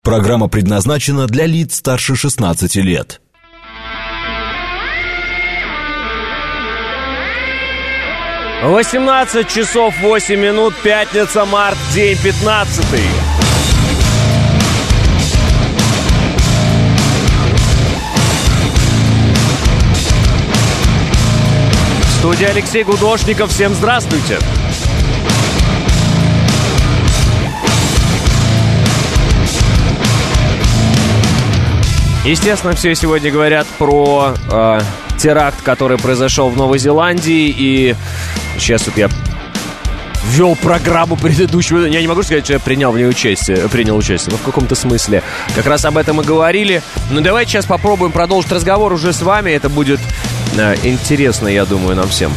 Программа предназначена для лиц старше 16 лет. — 18 часов 8 минут, пятница, март, день 15-й. Студия Алексей Гудошников. Всем здравствуйте. Естественно, все сегодня говорят про теракт, который произошел в Новой Зеландии. И сейчас вот я ввел программу предыдущего. Я не могу сказать, что я принял участие, но в каком-то смысле как раз об этом и говорили. Ну, давайте сейчас попробуем продолжить разговор уже с вами. Это будет интересно, я думаю, нам всем.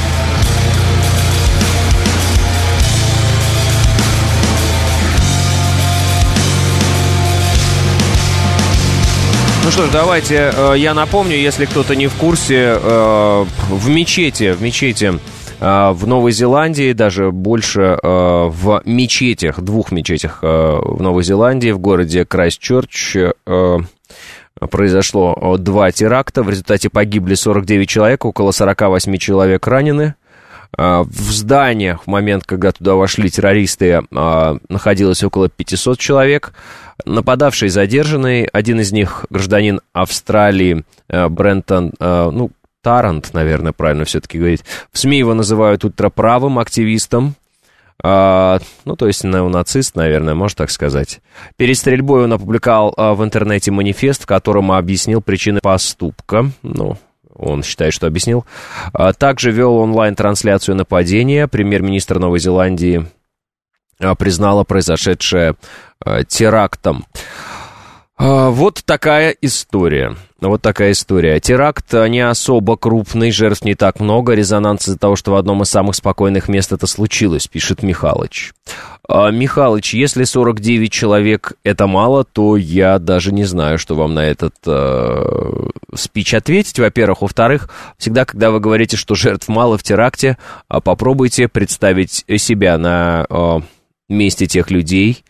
Ну что ж, давайте я напомню, если кто-то не в курсе, в мечети в Новой Зеландии, даже больше в мечетях, двух мечетях в Новой Зеландии, в городе Крайстчерч, произошло 2 теракта. В результате погибли 49 человек, около 48 человек ранены. В зданиях в момент, когда туда вошли террористы, находилось около 500 человек. Нападавшие задержанные. Один из них гражданин Австралии, Брентон, Тарант, наверное, правильно все-таки говорить. В СМИ его называют ультраправым активистом. То есть неонацист, наверное, можно так сказать. Перед стрельбой он опубликовал в интернете манифест, в котором объяснил причины поступка. Он считает, что объяснил. Также вел онлайн-трансляцию нападения. Премьер-министр Новой Зеландии признала произошедшее терактом. Вот такая история. Теракт не особо крупный, жертв не так много. Резонанс из-за того, что в одном из самых спокойных мест это случилось, пишет Михалыч. Михалыч, если 49 человек это мало, то я даже не знаю, что вам на этот спич ответить, во-первых. Во-вторых, всегда, когда вы говорите, что жертв мало в теракте, попробуйте представить себя на месте тех людей.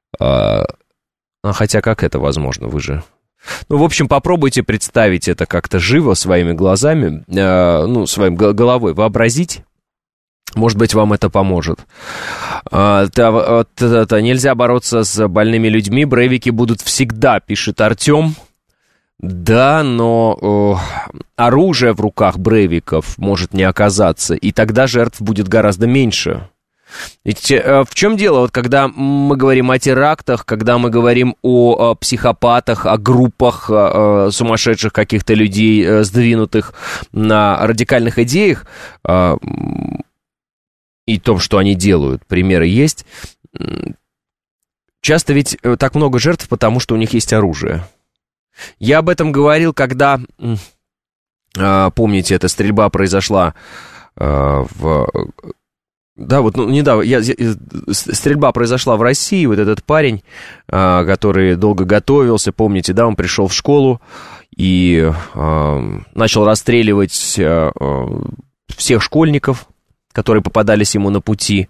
Хотя как это возможно, вы же... в общем, попробуйте представить это как-то живо, своими глазами, своей головой вообразить. Может быть, вам это поможет. Нельзя бороться с больными людьми, брейвики будут всегда, пишет Артем. Да, но оружие в руках брейвиков может не оказаться, и тогда жертв будет гораздо меньше. Ведь в чем дело, вот когда мы говорим о терактах, когда мы говорим о психопатах, о группах сумасшедших каких-то людей, сдвинутых на радикальных идеях, и том, что они делают, примеры есть, часто ведь так много жертв, потому что у них есть оружие. Я об этом говорил, когда, помните, эта стрельба произошла недавно, стрельба произошла в России, вот этот парень, который долго готовился, помните, он пришел в школу и начал расстреливать всех школьников, которые попадались ему на пути.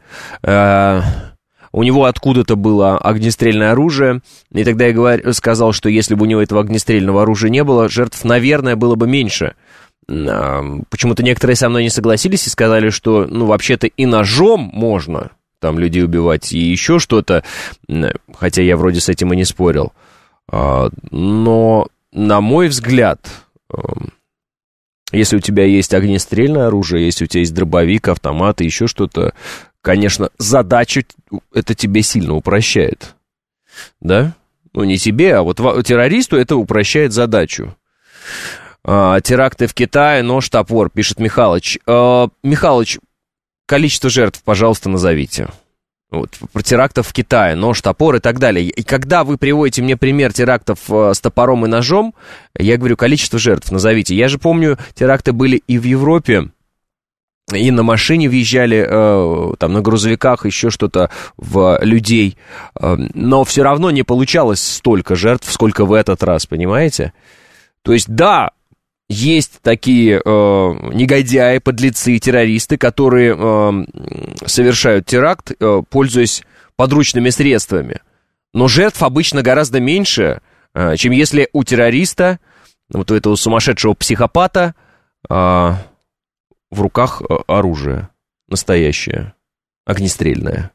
У него откуда-то было огнестрельное оружие, и тогда я сказал, что если бы у него этого огнестрельного оружия не было, жертв, наверное, было бы меньше. Почему-то некоторые со мной не согласились и сказали, что, вообще-то и ножом можно там людей убивать, и еще что-то, хотя я вроде с этим и не спорил. Но, на мой взгляд, если у тебя есть огнестрельное оружие, если у тебя есть дробовик, автомат и еще что-то, конечно, задачу это тебе сильно упрощает. Да? Не тебе, а вот террористу это упрощает задачу. Теракты в Китае, нож, топор, пишет Михалыч. Михалыч, количество жертв, пожалуйста, назовите. Про терактов в Китае, нож, топор и так далее. И когда вы приводите мне пример терактов с топором и ножом, я говорю, количество жертв назовите. Я же помню, теракты были и в Европе, и на машине въезжали, на грузовиках, еще что-то в людей. Но все равно не получалось столько жертв, сколько в этот раз, понимаете? То есть, да, есть такие негодяи, подлецы, террористы, которые совершают теракт, пользуясь подручными средствами. Но жертв обычно гораздо меньше, чем если у террориста, вот у этого сумасшедшего психопата, в руках оружие настоящее, огнестрельное.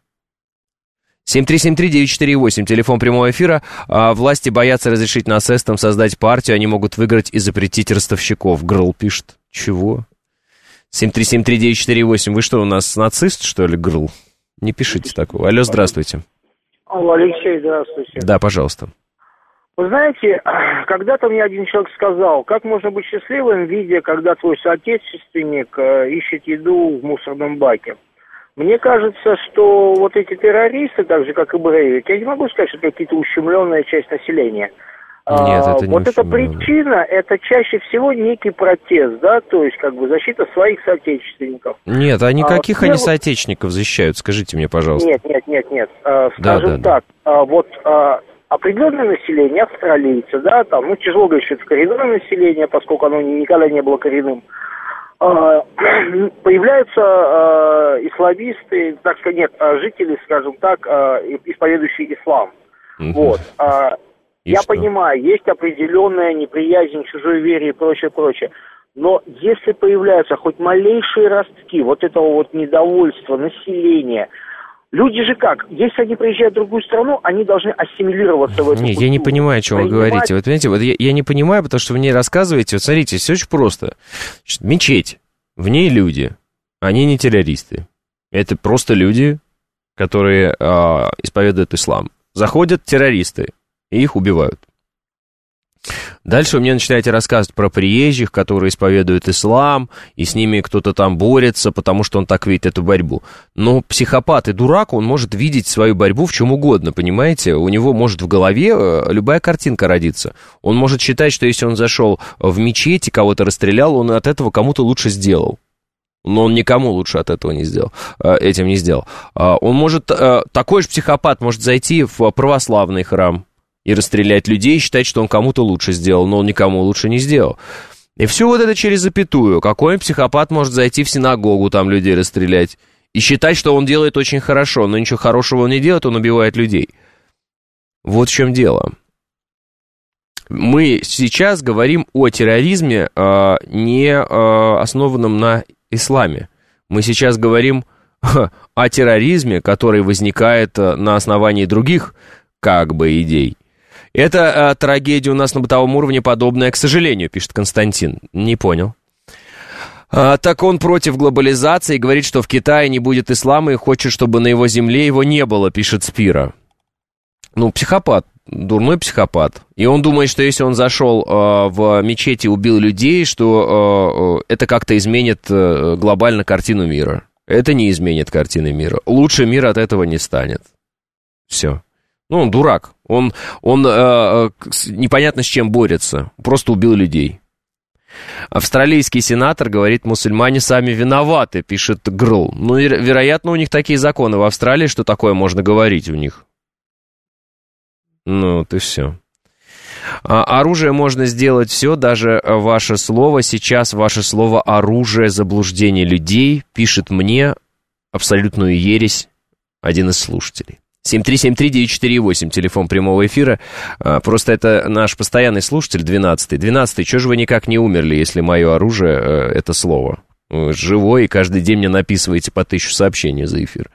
7373948, телефон прямого эфира. Власти боятся разрешить нацистам создать партию, они могут выиграть и запретить ростовщиков. Грл пишет. Чего? 7373948, вы что, у нас нацист, что ли, Грл? Не пишите такого. Алло, здравствуйте. Алло, Алексей, здравствуйте. Да, пожалуйста. Вы знаете, когда-то мне один человек сказал, как можно быть счастливым, видя, когда твой соотечественник ищет еду в мусорном баке. Мне кажется, что вот эти террористы, так же, как и Брейвик, я не могу сказать, что это какие-то ущемленная часть населения. Нет, это не вот эта причина, это чаще всего некий протест, да, то есть как бы защита своих соотечественников. Нет, а никаких они соотечественников защищают, скажите мне, пожалуйста. Нет. Скажем так, вот определенное население, австралийцы, да, там, ну, тяжело говорить, что это коренное население, поскольку оно никогда не было коренным. Появляются исламисты, так сказать, нет, жители, скажем так, исповедующие ислам. Вот. Я понимаю, есть определенная неприязнь к чужой вере и прочее. Но если появляются хоть малейшие ростки вот этого вот недовольства населения, люди же как? Если они приезжают в другую страну, они должны ассимилироваться в эту культуру. Я не понимаю, о чем вы говорите. Вот понимаете, вот я не понимаю, потому что вы мне рассказываете, вот смотрите, все очень просто. Мечеть, в ней люди, они не террористы. Это просто люди, которые исповедуют ислам. Заходят террористы, и их убивают. Дальше вы мне начинаете рассказывать про приезжих, которые исповедуют ислам, и с ними кто-то там борется, потому что он так видит эту борьбу. Но психопат и дурак, он может видеть свою борьбу в чем угодно, понимаете? У него может в голове любая картинка родиться. Он может считать, что если он зашел в мечеть и кого-то расстрелял, он от этого кому-то лучше сделал. Но он никому лучше от этого этим не сделал. Он может, такой же психопат может зайти в православный храм и расстрелять людей, и считать, что он кому-то лучше сделал, но он никому лучше не сделал. И все вот это через запятую. Какой психопат может зайти в синагогу, там людей расстрелять, и считать, что он делает очень хорошо, но ничего хорошего он не делает, он убивает людей. Вот в чем дело. Мы сейчас говорим о терроризме, не основанном на исламе. Мы сейчас говорим о терроризме, который возникает на основании других, как бы, идей. Это трагедия у нас на бытовом уровне подобная, к сожалению, пишет Константин. Не понял. Так он против глобализации, говорит, что в Китае не будет ислама и хочет, чтобы на его земле его не было, пишет Спира. Ну, психопат, дурной психопат. И он думает, что если он зашел в мечеть и убил людей, что это как-то изменит глобально картину мира. Это не изменит картины мира. Лучше мир от этого не станет. Все. Ну, он дурак. Он непонятно с чем борется. Просто убил людей. Австралийский сенатор говорит, мусульмане сами виноваты, пишет Грл. Ну, вероятно, у них такие законы в Австралии, что такое можно говорить у них. Ну, вот и все. Оружие можно сделать все, даже ваше слово. Сейчас ваше слово оружие заблуждения людей, пишет мне абсолютную ересь один из слушателей. 7373948, телефон прямого эфира. Просто это наш постоянный слушатель, 12-й. 12-й, чего же вы никак не умерли, если мое оружие — это слово? Вы живой, и каждый день мне написываете по 1000 сообщений за эфир.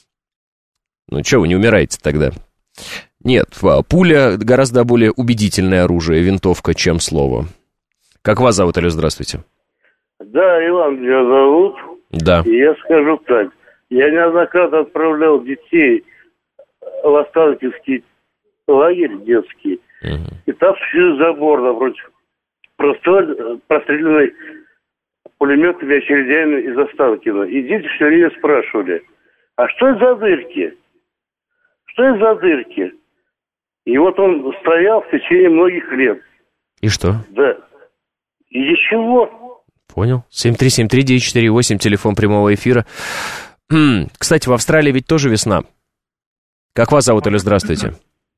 Ну, чего вы не умираете тогда? Нет, пуля гораздо более убедительное оружие, винтовка, чем слово. Как вас зовут, алло, здравствуйте. Да, Иван меня зовут. Да. И я скажу так. Я неоднократно отправлял детей в Останкинский лагерь детский. И там через забор напротив простреленный пулеметными очередями из Останкина. И дети все время спрашивали, а что это за дырки? Что это за дырки? И вот он стоял в течение многих лет. И что? Да. И ничего. Понял. 7373948, телефон прямого эфира. Кстати, в Австралии ведь тоже весна. Как вас зовут, или здравствуйте?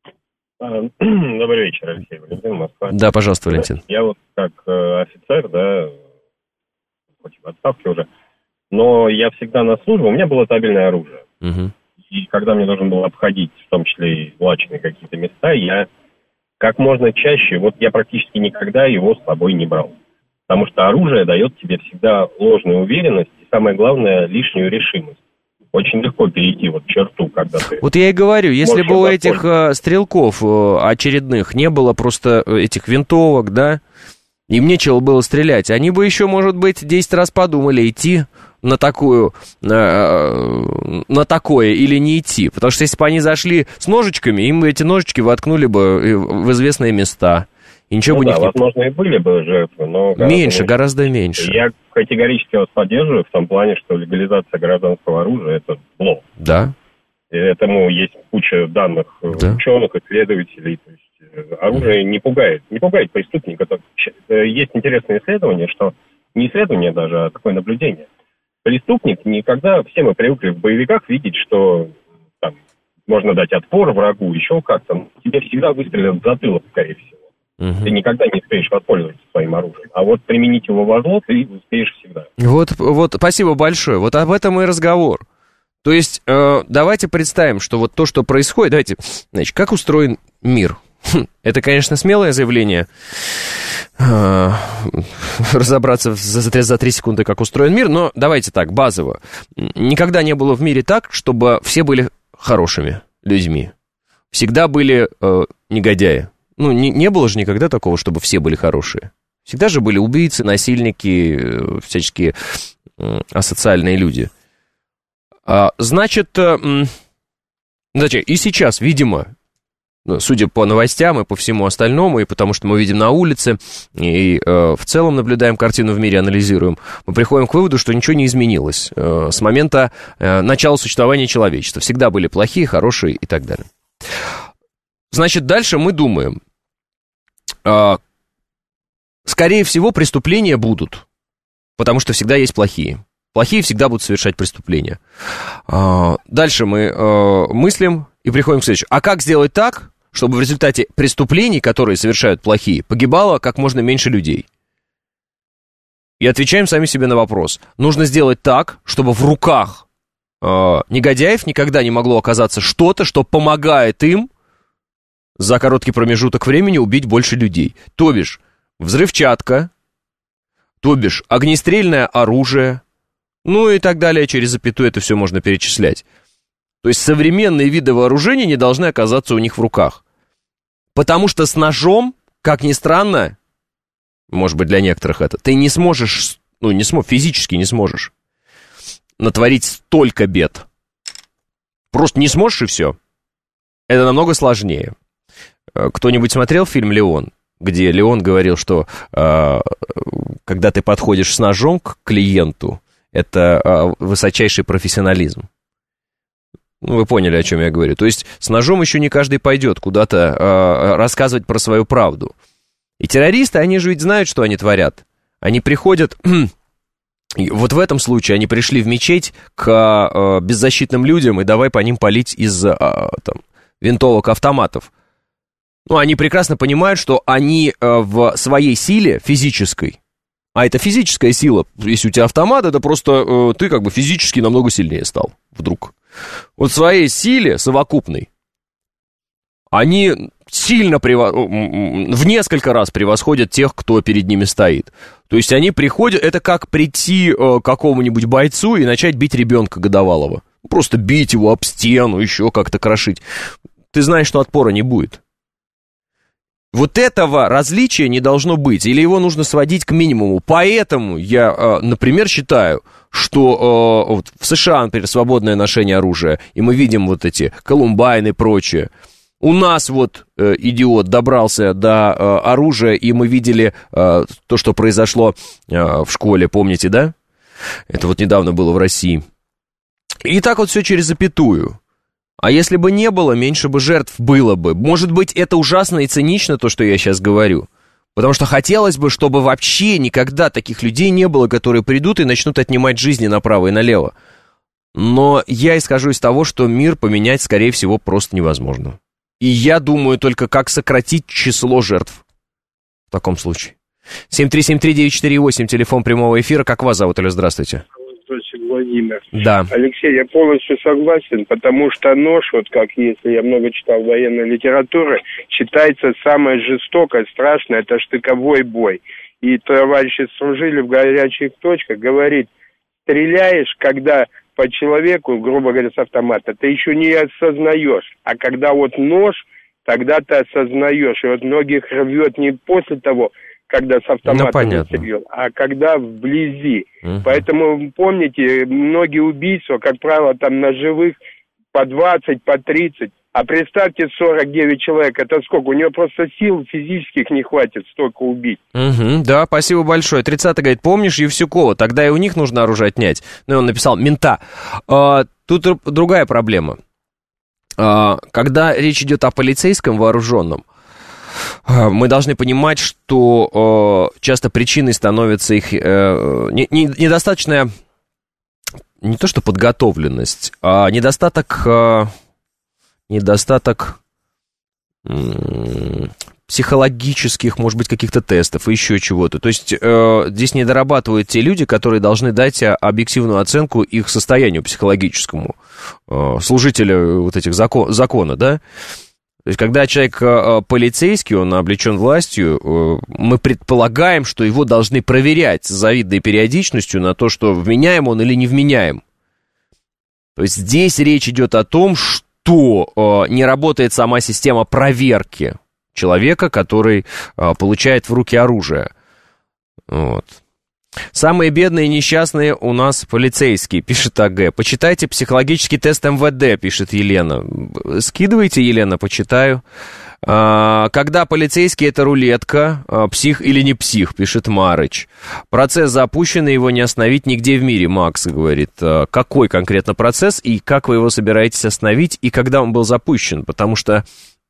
Добрый вечер, Алексей. Валентин, Москва. Да, пожалуйста, Валентин. Я вот как офицер, да, хоть в отставке уже, но я всегда на службе, у меня было табельное оружие. Угу. и когда мне должен был обходить, в том числе и злачные какие-то места, я как можно чаще, вот я практически никогда его с собой не брал. Потому что оружие дает тебе всегда ложную уверенность и, самое главное, лишнюю решимость. Очень легко перейти вот черту, когда ты... Вот я и говорю, если бы у этих стрелков очередных не было просто этих винтовок, да, им нечего было стрелять, они бы еще, может быть, 10 раз подумали, идти на такое или не идти. Потому что если бы они зашли с ножичками, им бы эти ножички воткнули бы в известные места. И ничего бы не... возможно, и были бы жертвы, но... Гораздо меньше. Я категорически вас поддерживаю в том плане, что легализация гражданского оружия – это зло. Да. И этому есть куча данных ученых, исследователей. То есть оружие не пугает преступника. Есть интересное исследование, что не исследование даже, а такое наблюдение. Преступник никогда, все мы привыкли в боевиках видеть, что там, можно дать отпор врагу, еще как-то. Тебе всегда выстрелят в затылок, скорее всего. Ты никогда не успеешь воспользоваться своим оружием. А вот применить его во зло ты успеешь всегда. Вот, спасибо большое. Вот об этом и разговор. То есть, давайте представим, что вот то, что происходит... Давайте, значит, как устроен мир? Это, конечно, смелое заявление. Разобраться за 3 секунды, как устроен мир. Но давайте так, базово. Никогда не было в мире так, чтобы все были хорошими людьми. Всегда были негодяи. Ну, не было же никогда такого, чтобы все были хорошие. Всегда же были убийцы, насильники, всяческие асоциальные люди. Значит, и сейчас, видимо, судя по новостям и по всему остальному, и потому что мы видим на улице, и в целом наблюдаем картину в мире, анализируем, мы приходим к выводу, что ничего не изменилось с момента начала существования человечества. Всегда были плохие, хорошие и так далее. Значит, дальше мы думаем, скорее всего, преступления будут, потому что всегда есть плохие. Плохие всегда будут совершать преступления. Дальше мы мыслим и приходим к следующему. А как сделать так, чтобы в результате преступлений, которые совершают плохие, погибало как можно меньше людей? И отвечаем сами себе на вопрос. Нужно сделать так, чтобы в руках негодяев никогда не могло оказаться что-то, что помогает им за короткий промежуток времени убить больше людей. То бишь, взрывчатка, то бишь, огнестрельное оружие, ну и так далее, через запятую это все можно перечислять. То есть современные виды вооружения не должны оказаться у них в руках. Потому что с ножом, как ни странно, может быть для некоторых это, ты не сможешь, физически не сможешь натворить столько бед. Просто не сможешь и все. Это намного сложнее. Кто-нибудь смотрел фильм «Леон», где Леон говорил, что когда ты подходишь с ножом к клиенту, это высочайший профессионализм. Ну, вы поняли, о чем я говорю. То есть с ножом еще не каждый пойдет куда-то рассказывать про свою правду. И террористы, они же ведь знают, что они творят. Они приходят... Вот в этом случае они пришли в мечеть к беззащитным людям и давай по ним палить из винтовок, автоматов. Ну, они прекрасно понимают, что они в своей силе физической, а это физическая сила, если у тебя автомат, это просто ты как бы физически намного сильнее стал вдруг. Вот в своей силе совокупной они сильно в несколько раз превосходят тех, кто перед ними стоит. То есть они приходят, это как прийти к какому-нибудь бойцу и начать бить ребенка годовалого. Просто бить его об стену, еще как-то крошить. Ты знаешь, что отпора не будет. Вот этого различия не должно быть, или его нужно сводить к минимуму. Поэтому я, например, считаю, что вот в США, например, свободное ношение оружия, и мы видим вот эти Колумбайны и прочее. У нас вот идиот добрался до оружия, и мы видели то, что произошло в школе, помните, да? Это вот недавно было в России. И так вот все через запятую. А если бы не было, меньше бы жертв было бы. Может быть, это ужасно и цинично, то, что я сейчас говорю. Потому что хотелось бы, чтобы вообще никогда таких людей не было, которые придут и начнут отнимать жизни направо и налево. Но я исхожу из того, что мир поменять, скорее всего, просто невозможно. И я думаю только, как сократить число жертв в таком случае. 7373948, телефон прямого эфира. Как вас зовут, Алло, здравствуйте. Здравствуйте, Владимир. Да. Алексей, я полностью согласен, потому что нож, вот как если я много читал военной литературы, считается самое жестокое, страшное, это штыковой бой. И товарищи служили в горячих точках, говорит, стреляешь, когда по человеку, грубо говоря, с автомата, ты еще не осознаешь, а когда вот нож, тогда ты осознаешь. И вот многих рвет не после того, когда с автомата стрелял, а когда вблизи. Поэтому, помните, многие убийства, как правило, там ножевых по 20, по 30. А представьте, 49 человек, это сколько? У него просто сил физических не хватит столько убить. Да, спасибо большое. 30-й говорит, помнишь Евсюкова? Тогда и у них нужно оружие отнять. Ну, и он написал, мента. Тут другая проблема. Когда речь идет о полицейском вооруженном, мы должны понимать, что часто причиной становится их недостаточная, не то что подготовленность, а недостаток психологических, может быть, каких-то тестов и еще чего-то. То есть здесь не дорабатывают те люди, которые должны дать объективную оценку их состоянию психологическому, служителя вот этих закона, да? То есть, когда человек полицейский, он облечен властью, мы предполагаем, что его должны проверять с завидной периодичностью на то, что вменяем он или не вменяем. То есть, здесь речь идет о том, что не работает сама система проверки человека, который получает в руки оружие. Вот. Самые бедные и несчастные у нас полицейские, пишет АГ. Почитайте психологический тест МВД, пишет Елена. Скидывайте, Елена, почитаю. Когда полицейский — это рулетка, псих или не псих, пишет Марыч. Процесс запущен, и его не остановить нигде в мире, Макс говорит. Какой конкретно процесс, и как вы его собираетесь остановить, и когда он был запущен? Потому что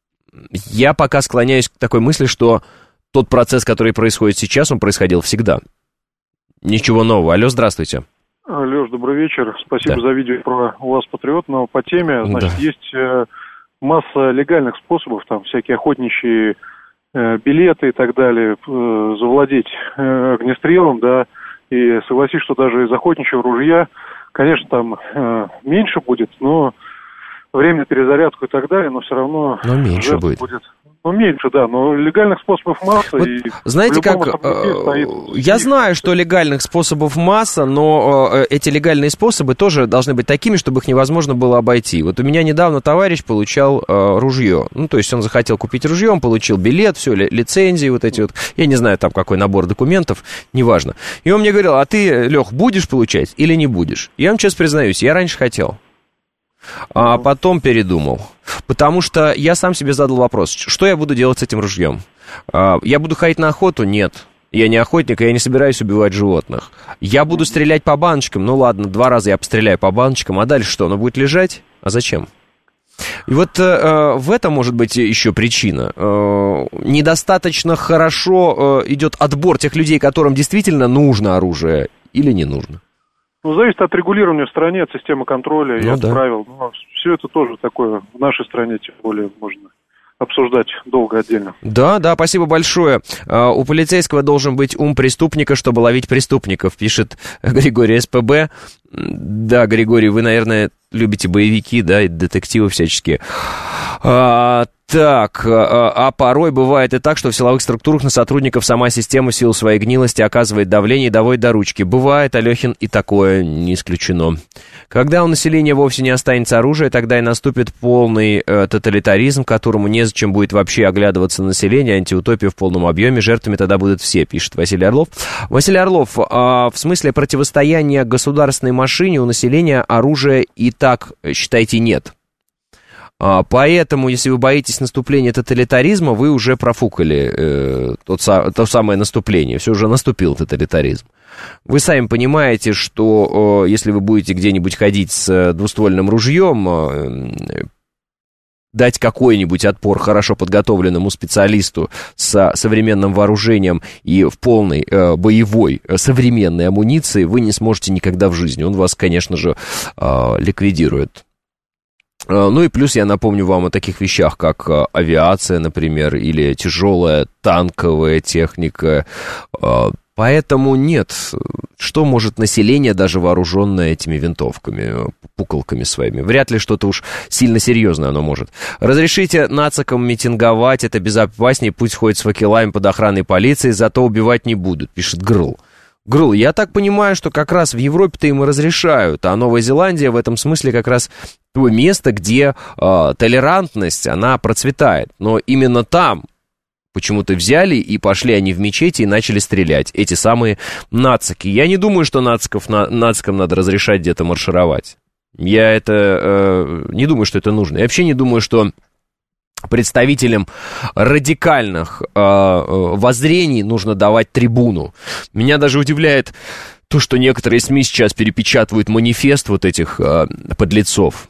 я пока склоняюсь к такой мысли, что тот процесс, который происходит сейчас, он происходил всегда. Ничего нового. Алло, здравствуйте. Лёш, добрый вечер. Спасибо за видео про УАЗ Патриот. Но по теме, значит, есть масса легальных способов, там всякие охотничьи билеты и так далее, завладеть огнестрелом, да, и согласись, что даже из охотничьего ружья, конечно, там меньше будет, но время на перезарядку и так далее, но все равно... Но меньше будет. Ну, меньше, да, но легальных способов масса. Вот, и знаете, как... Я знаю, что легальных способов масса, но эти легальные способы тоже должны быть такими, чтобы их невозможно было обойти. Вот у меня недавно товарищ получал ружье. Ну, то есть он захотел купить ружье, он получил билет, все, лицензии вот эти вот. Я не знаю, там какой набор документов, неважно. И он мне говорил, а ты, Лех, будешь получать или не будешь? Я вам честно признаюсь, я раньше хотел. А потом передумал. Потому что я сам себе задал вопрос, что я буду делать с этим ружьем? Я буду ходить на охоту? Нет. Я не охотник, и я не собираюсь убивать животных. Я буду стрелять по баночкам? Ну ладно, 2 раза я постреляю по баночкам, а дальше что? Оно будет лежать? А зачем? И вот в этом может быть еще причина. Недостаточно хорошо идет отбор тех людей, которым действительно нужно оружие или не нужно. Ну, зависит от регулирования в стране, от системы контроля и от правил. Но все это тоже такое в нашей стране, тем более, можно обсуждать долго отдельно. Да, спасибо большое. У полицейского должен быть ум преступника, чтобы ловить преступников, пишет Григорий СПБ. Да, Григорий, вы, наверное, любите боевики, да, и детективы всяческие. А порой бывает и так, что в силовых структурах на сотрудников сама система в силу своей гнилости оказывает давление и доводит до ручки. Бывает, Алехин, и такое не исключено. Когда у населения вовсе не останется оружия, тогда и наступит полный тоталитаризм, которому незачем будет вообще оглядываться население, антиутопия в полном объеме, жертвами тогда будут все, пишет Василий Орлов. Василий Орлов, в смысле противостояния государственной машине у населения оружия и так, считайте, нет. Поэтому, если вы боитесь наступления тоталитаризма, вы уже профукали то самое наступление. Все, уже наступил тоталитаризм. Вы сами понимаете, что если вы будете где-нибудь ходить с двуствольным ружьем, дать какой-нибудь отпор хорошо подготовленному специалисту с современным вооружением и в полной боевой современной амуниции вы не сможете никогда в жизни. Он вас, конечно же, ликвидирует. Ну и плюс я напомню вам о таких вещах, как авиация, например, или тяжелая танковая техника, Поэтому нет, что может население, даже вооруженное этими винтовками, пуколками своими? Вряд ли что-то уж сильно серьезное оно может. Разрешите нацикам митинговать, это безопаснее, пусть ходит с факелами под охраной полиции, зато убивать не будут, пишет Грыл. Грыл, я так понимаю, что как раз в Европе-то им и разрешают, а Новая Зеландия в этом смысле как раз то место, где толерантность, она процветает. Но именно там почему-то взяли и пошли они в мечети и начали стрелять. Эти самые нацики. Я не думаю, что нацикам надо разрешать где-то маршировать. Я не думаю, что это нужно. Я вообще не думаю, что представителям радикальных воззрений нужно давать трибуну. Меня даже удивляет то, что некоторые СМИ сейчас перепечатывают манифест вот этих подлецов.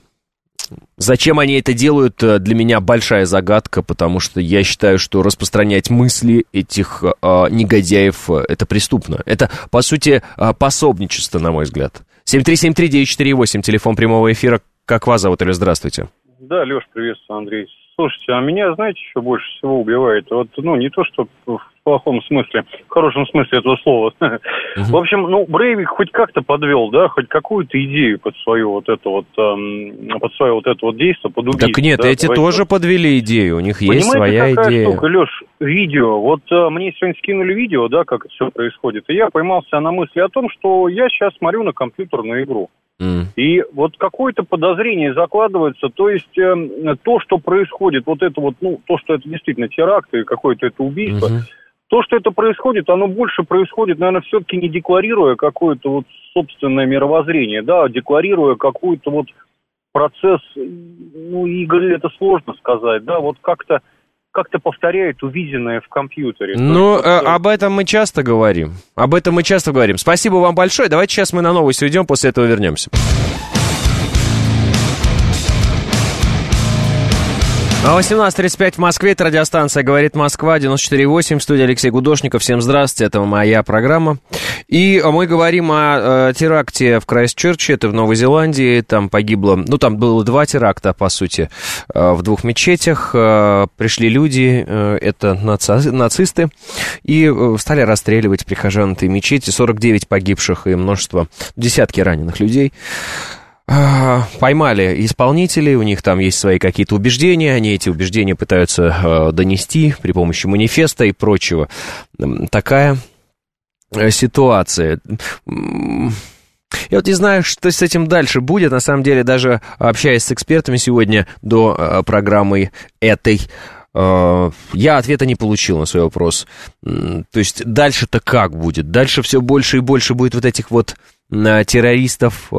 Зачем они это делают, для меня большая загадка, потому что я считаю, что распространять мысли этих негодяев — это преступно. Это, по сути, пособничество, на мой взгляд. 7373948, телефон прямого эфира. Как вас зовут, или здравствуйте? Да, Леш, приветствую, Андрей. Слушайте, а меня, знаете, еще больше всего убивает? Вот, не то, что в плохом смысле, в хорошем смысле этого слова. В общем, Брейвик хоть как-то подвел, да, хоть какую-то идею под свое вот это вот действие, под убийство. Так нет, эти тоже подвели идею, у них есть своя идея. Понимаете, какая штука, Леш, видео. Вот мне сегодня скинули видео, да, как это все происходит, и я поймался на мысли о том, что я сейчас смотрю на компьютерную игру. И вот какое-то подозрение закладывается, то есть то, что происходит, вот это вот, то, что это действительно теракт и какое-то это убийство, то, что это происходит, оно больше происходит, наверное, все-таки не декларируя какое-то вот собственное мировоззрение, да, декларируя какой-то вот процесс, игры, это сложно сказать, да, вот как-то повторяет увиденное в компьютере. Об этом мы часто говорим. Спасибо вам большое. Давайте сейчас мы на новость уйдем, после этого вернемся. 18:35 в Москве, это радиостанция «Говорит Москва», 94.8, в студии Алексей Гудошников. Всем здравствуйте, это моя программа. И мы говорим о теракте в Крайстчерче, это в Новой Зеландии. Там погибло, там было 2 теракта, по сути, в 2 мечетях. Пришли люди, это нацисты, и стали расстреливать прихожан этой мечети. 49 погибших и десятки раненых людей. Поймали исполнителей, у них там есть свои какие-то убеждения, они эти убеждения пытаются донести при помощи манифеста и прочего. Такая ситуация. Я вот не знаю, что с этим дальше будет. На самом деле, даже общаясь с экспертами сегодня до программы этой, я ответа не получил на свой вопрос. То есть дальше-то как будет? Дальше все больше и больше будет вот этих вот террористов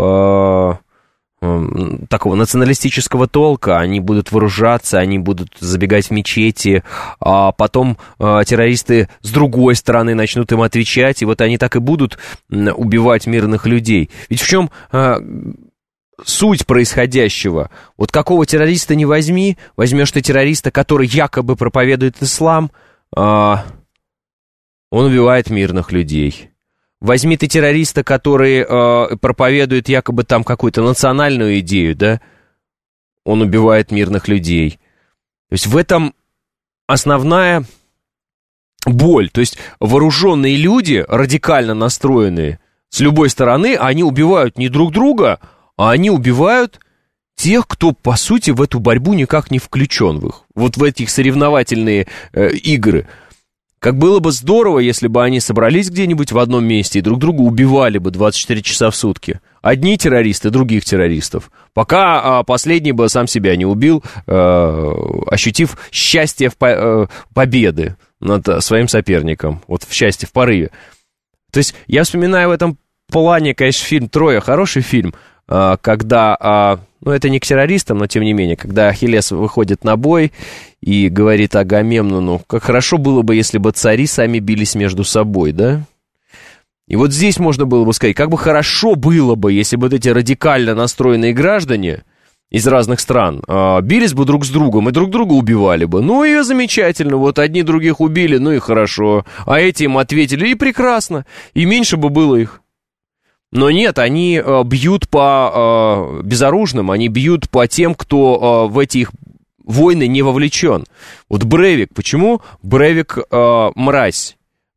такого националистического толка, они будут вооружаться, они будут забегать в мечети, а потом террористы с другой стороны начнут им отвечать, и вот они так и будут убивать мирных людей. Ведь в чем суть происходящего? Вот какого террориста не возьми, возьмешь ты террориста, который якобы проповедует ислам, он убивает мирных людей. Возьми ты террориста, который проповедует якобы там какую-то национальную идею, да? Он убивает мирных людей. То есть в этом основная боль. То есть вооруженные люди, радикально настроенные, с любой стороны, они убивают не друг друга, а они убивают тех, кто, по сути, в эту борьбу никак не включен вот в эти соревновательные игры. Как было бы здорово, если бы они собрались где-нибудь в одном месте и друг друга убивали бы 24 часа в сутки. Одни террористы, других террористов. Пока последний бы сам себя не убил, ощутив счастье победы над своим соперником. Вот в счастье, в порыве. То есть я вспоминаю в этом плане, конечно, фильм «Троя». Хороший фильм, когда... это не к террористам, но тем не менее, когда Ахиллес выходит на бой и говорит Агамемнону, как хорошо было бы, если бы цари сами бились между собой, да? И вот здесь можно было бы сказать, как бы хорошо было бы, если бы вот эти радикально настроенные граждане из разных стран бились бы друг с другом и друг друга убивали бы. Ну и замечательно, вот одни других убили, ну и хорошо, а эти им ответили, и прекрасно, и меньше бы было их. Но нет, они бьют по безоружным, они бьют по тем, кто в эти их войны не вовлечен. Вот Брейвик, почему Брейвик мразь?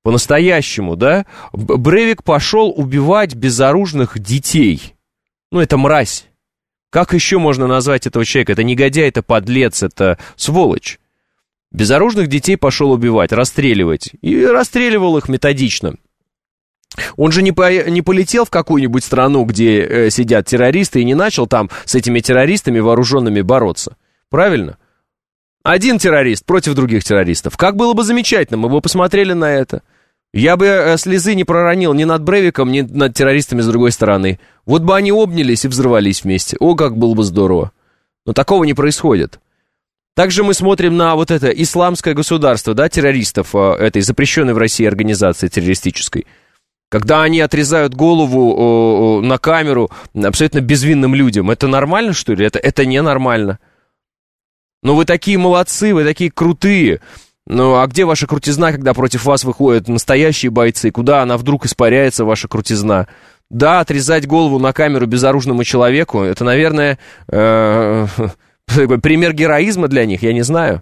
По-настоящему, да? Брейвик пошел убивать безоружных детей. Ну, это мразь. Как еще можно назвать этого человека? Это негодяй, это подлец, это сволочь. Безоружных детей пошел убивать, расстреливать. И расстреливал их методично. Он же не полетел в какую-нибудь страну, где сидят террористы, и не начал там с этими террористами вооруженными бороться. Правильно? Один террорист против других террористов. Как было бы замечательно, мы бы посмотрели на это. Я бы слезы не проронил ни над Брейвиком, ни над террористами с другой стороны. Вот бы они обнялись и взрывались вместе. О, как было бы здорово. Но такого не происходит. Также мы смотрим на вот это исламское государство, да, террористов, этой запрещенной в России организации террористической. Когда они отрезают голову на камеру абсолютно безвинным людям. Это нормально, что ли? Это ненормально. Ну, вы такие молодцы, вы такие крутые. Ну, а где ваша крутизна, когда против вас выходят настоящие бойцы? Куда она вдруг испаряется, ваша крутизна? Да, отрезать голову на камеру безоружному человеку, это, наверное, пример героизма для них, я не знаю.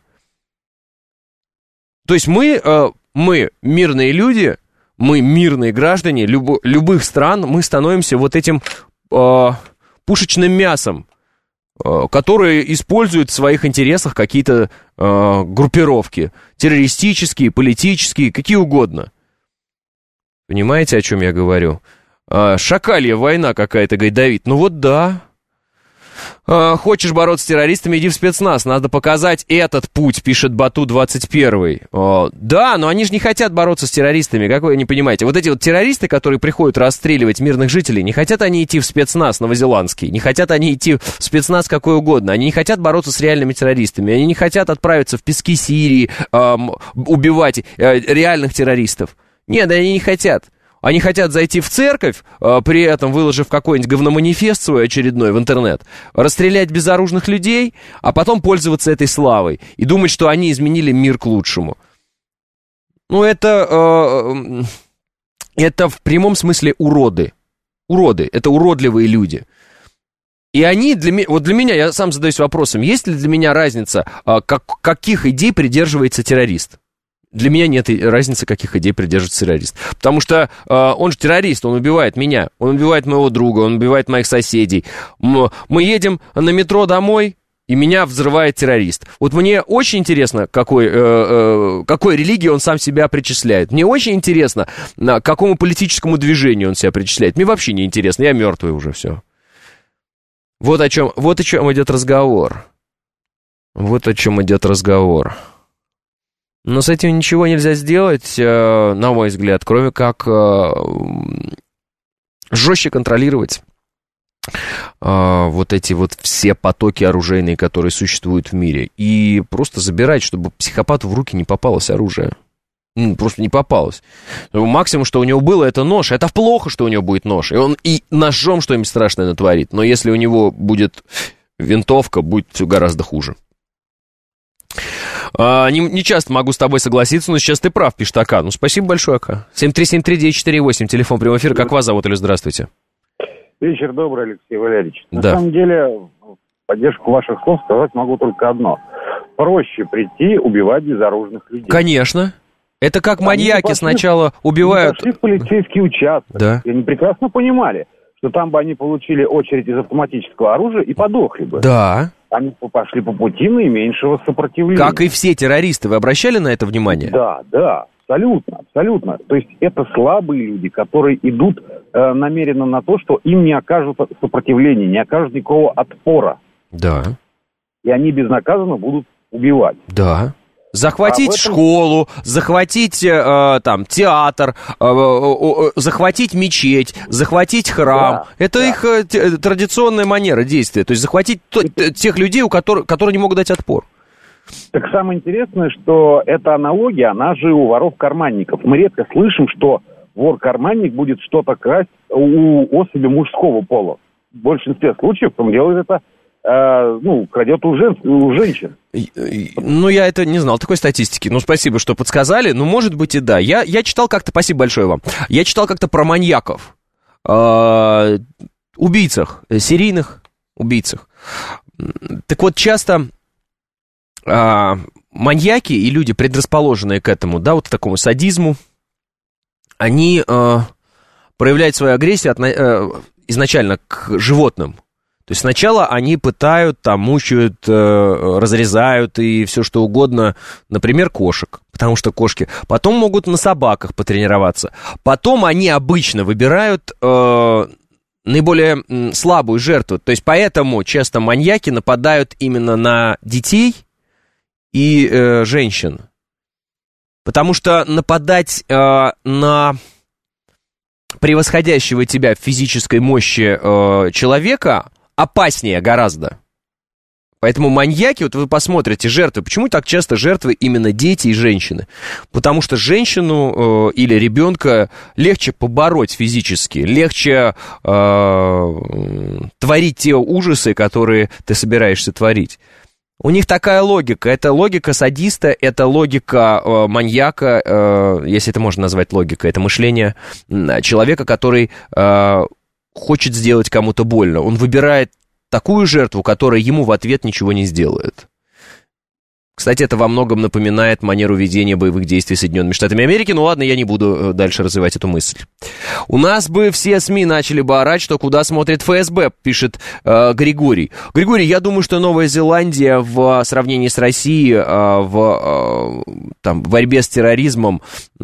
То есть мы мирные люди, мы мирные граждане любых стран, мы становимся вот этим пушечным мясом, которые используют в своих интересах какие-то группировки, террористические, политические, какие угодно. Понимаете, о чем я говорю? Шакалья война какая-то, говорит Давид. Ну вот да. Хочешь бороться с террористами, иди в спецназ. Надо показать этот путь, пишет Бату 21. Да, но они же не хотят бороться с террористами, как вы не понимаете. Вот эти вот террористы, которые приходят расстреливать мирных жителей, не хотят они идти в спецназ новозеландский, не хотят они идти в спецназ какой угодно. Они не хотят бороться с реальными террористами, они не хотят отправиться в пески Сирии, убивать реальных террористов. Нет, они не хотят. Они хотят зайти в церковь, при этом выложив какой-нибудь говноманифест свой очередной в интернет, расстрелять безоружных людей, а потом пользоваться этой славой и думать, что они изменили мир к лучшему. Ну, это в прямом смысле уроды. Уроды, это уродливые люди. И они для меня, я сам задаюсь вопросом, есть ли для меня разница, каких идей придерживается террорист? Для меня нет разницы, каких идей придерживается террорист. Потому что он же террорист, он убивает меня, он убивает моего друга, он убивает моих соседей. Мы едем на метро домой, и меня взрывает террорист. Вот мне очень интересно, какой религии он сам себя причисляет. Мне очень интересно, к какому политическому движению он себя причисляет. Мне вообще не интересно, я мертвый уже, все. Вот о чем идет разговор. Вот о чем идет разговор. Но с этим ничего нельзя сделать, на мой взгляд, кроме как жестче контролировать вот эти вот все потоки оружейные, которые существуют в мире, и просто забирать, чтобы психопату в руки не попалось оружие. Просто не попалось. Максимум, что у него было, это нож. Это плохо, что у него будет нож. И он и ножом что-нибудь страшное натворит. Но если у него будет винтовка, будет все гораздо хуже. Не часто могу с тобой согласиться, но сейчас ты прав, пишет Ака. Ну, спасибо большое, Ака. 7373948, телефон прямого эфира. Как вас зовут, или здравствуйте? Вечер добрый, Алексей Валерьевич. Да. На самом деле, в поддержку ваших слов сказать могу только одно. Проще прийти убивать безоружных людей. Конечно. Это как маньяки сначала убивают... Они пошли в полицейский участок. Да. И они прекрасно понимали, что там бы они получили очередь из автоматического оружия и подохли бы. Да. Они пошли по пути наименьшего сопротивления. Как и все террористы. Вы обращали на это внимание? Да, абсолютно. То есть это слабые люди, которые идут намеренно на то, что им не окажут сопротивления, не окажут никакого отпора. Да. И они безнаказанно будут убивать. Да. Захватить школу, захватить там театр, захватить мечеть, захватить храм. Это их традиционная манера действия. То есть захватить тех людей, которые не могут дать отпор. Так самое интересное, что эта аналогия, она же у воров-карманников. Мы редко слышим, что вор-карманник будет что-то красть у особи мужского пола. В большинстве случаев он делает это, крадет у женщин. Ну, я это не знал, такой статистики. Ну, спасибо, что подсказали. Ну, может быть и да. Я читал как-то, спасибо большое вам, я читал как-то про маньяков, убийцах, серийных убийцах. Так вот, часто маньяки и люди, предрасположенные к этому, да, вот к такому садизму, они проявляют свою агрессию изначально к животным. То есть сначала они пытают, там, мучают, разрезают и все что угодно, например, кошек, потому что кошки. Потом могут на собаках потренироваться. Потом они обычно выбирают наиболее слабую жертву. То есть поэтому часто маньяки нападают именно на детей и женщин. Потому что нападать на превосходящего тебя в физической мощи человека опаснее гораздо. Поэтому маньяки, вот вы посмотрите, жертвы, почему так часто жертвы именно дети и женщины? Потому что женщину или ребенка легче побороть физически, легче творить те ужасы, которые ты собираешься творить. У них такая логика. Это логика садиста, это логика маньяка, если это можно назвать логикой, это мышление человека, который хочет сделать кому-то больно. Он выбирает такую жертву, которая ему в ответ ничего не сделает. Кстати, это во многом напоминает манеру ведения боевых действий Соединенными Штатами Америки. Ну ладно, я не буду дальше развивать эту мысль. У нас бы все СМИ начали бы орать, что куда смотрит ФСБ, пишет Григорий. Григорий, я думаю, что Новая Зеландия в сравнении с Россией в борьбе с терроризмом,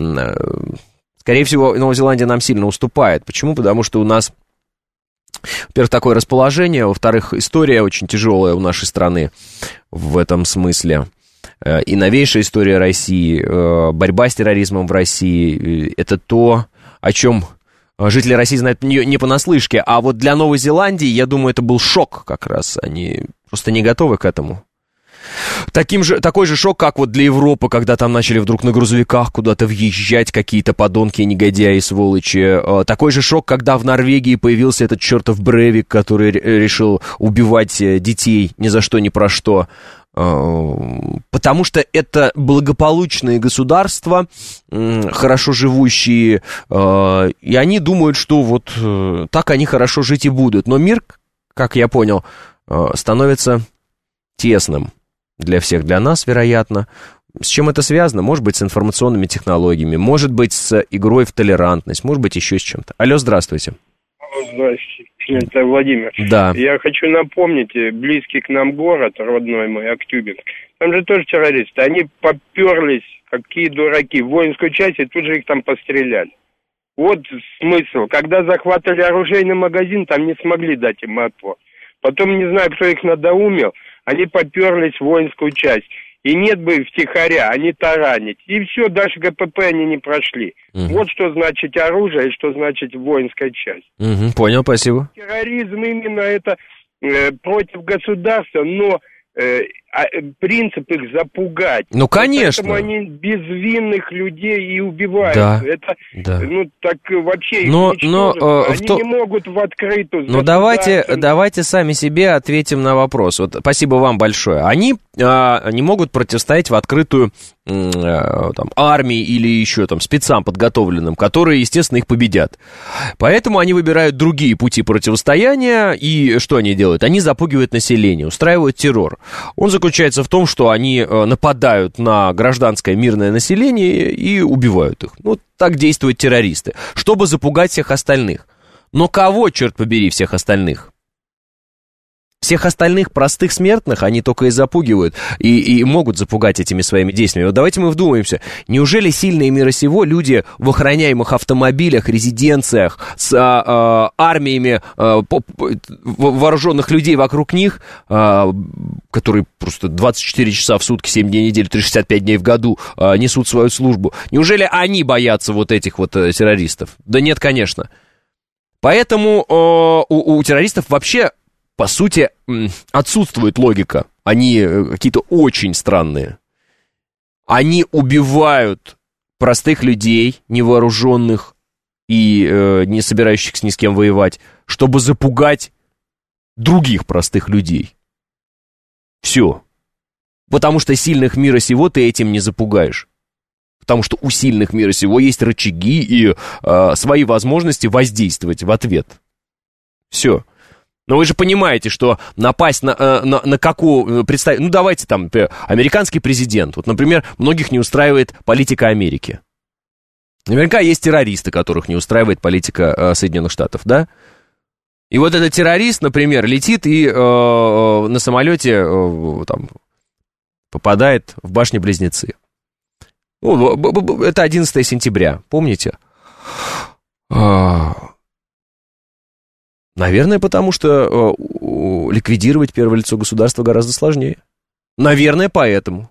скорее всего, Новая Зеландия нам сильно уступает. Почему? Потому что у нас, во-первых, такое расположение, во-вторых, история очень тяжелая у нашей страны в этом смысле. И новейшая история России, борьба с терроризмом в России, это то, о чем жители России знают не понаслышке. А вот для Новой Зеландии, я думаю, это был шок как раз. Они просто не готовы к этому. Такой же шок, как вот для Европы, когда там начали вдруг на грузовиках куда-то въезжать какие-то подонки, негодяи, сволочи. Такой же шок, когда в Норвегии появился этот чертов Брейвик, который решил убивать детей ни за что, ни про что. Потому что это благополучные государства, хорошо живущие, и они думают, что вот так они хорошо жить и будут. Но мир, как я понял, становится тесным. Для всех, для нас, вероятно. С чем это связано? Может быть, с информационными технологиями, может быть, с игрой в толерантность, может быть, еще с чем-то. Алло, здравствуйте. Здравствуйте, это Владимир. Да. Я хочу напомнить, близкий к нам город, родной мой, Актюбинск, там же тоже террористы. Они поперлись, какие дураки, в воинскую часть, и тут же их там постреляли. Вот смысл. Когда захватывали оружейный магазин, там не смогли дать им отпор. Потом, не знаю, кто их надоумил, они поперлись в воинскую часть. И нет бы втихаря, они таранить. И все, даже КПП они не прошли. Вот что значит оружие и что значит воинская часть. Понял, спасибо. Терроризм именно это против государства, но принцип их запугать. Ну, конечно. Поэтому они безвинных людей и убивают. Да, это, ну, так вообще их они не могут в открытую. Ну, давайте сами себе ответим на вопрос. Вот, спасибо вам большое. Они не могут противостоять в открытую армии или еще спецам подготовленным, которые, естественно, их победят. Поэтому они выбирают другие пути противостояния, и что они делают? Они запугивают население, устраивают террор. Он заключается в том, что они нападают на гражданское мирное население и убивают их. Ну, так действуют террористы, чтобы запугать всех остальных. Но кого, черт побери, всех остальных? Всех остальных простых смертных они только и запугивают, и могут запугать этими своими действиями. Вот давайте мы вдумаемся. Неужели сильные мира сего люди в охраняемых автомобилях, резиденциях, с армиями вооруженных людей вокруг них, которые просто 24 часа в сутки, 7 дней в неделю, 365 дней в году несут свою службу, неужели они боятся вот этих вот террористов? Да нет, конечно. Поэтому у террористов вообще, по сути, отсутствует логика. Они какие-то очень странные. Они убивают простых людей, невооруженных и не собирающихся ни с кем воевать, чтобы запугать других простых людей. Все. Потому что сильных мира сего ты этим не запугаешь. Потому что у сильных мира сего есть рычаги и свои возможности воздействовать в ответ. Все. Но вы же понимаете, что напасть на какую... Ну, давайте американский президент. Вот, например, многих не устраивает политика Америки. Наверняка есть террористы, которых не устраивает политика Соединенных Штатов, да? И вот этот террорист, например, летит и на самолете там, попадает в башни-близнецы. Ну, это 11 сентября, помните? Наверное, потому что ликвидировать первое лицо государства гораздо сложнее. Наверное, поэтому.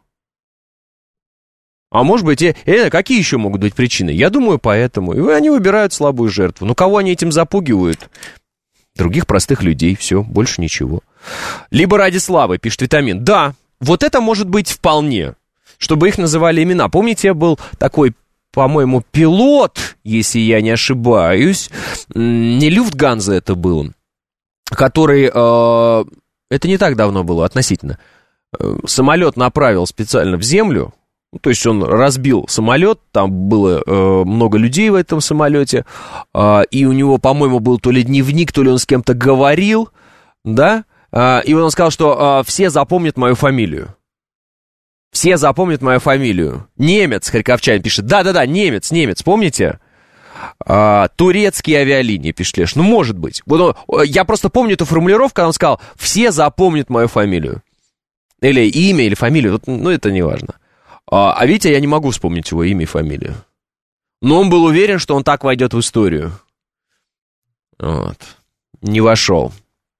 А может быть, какие еще могут быть причины? Я думаю, поэтому. И они выбирают слабую жертву. Ну, кого они этим запугивают? Других простых людей, все, больше ничего. Либо ради славы, пишет Витамин. Да, вот это может быть вполне, чтобы их называли имена. Помните, был такой, по-моему, пилот, если я не ошибаюсь, не Люфтганза это был, который, это не так давно было относительно, самолет направил специально в землю. То есть он разбил самолет, там было много людей в этом самолете, и у него, по-моему, был то ли дневник, то ли он с кем-то говорил, да, и он сказал, что все запомнят мою фамилию. Все запомнят мою фамилию. Немец, харьковчанин пишет. Да-да-да, немец, помните? Турецкие авиалинии, пишет Леш. Ну, может быть. Вот я просто помню эту формулировку, когда он сказал, все запомнят мою фамилию. Или имя, или фамилию, ну, это не важно. А Витя, я не могу вспомнить его имя и фамилию. Но он был уверен, что он так войдет в историю. Вот. Не вошел.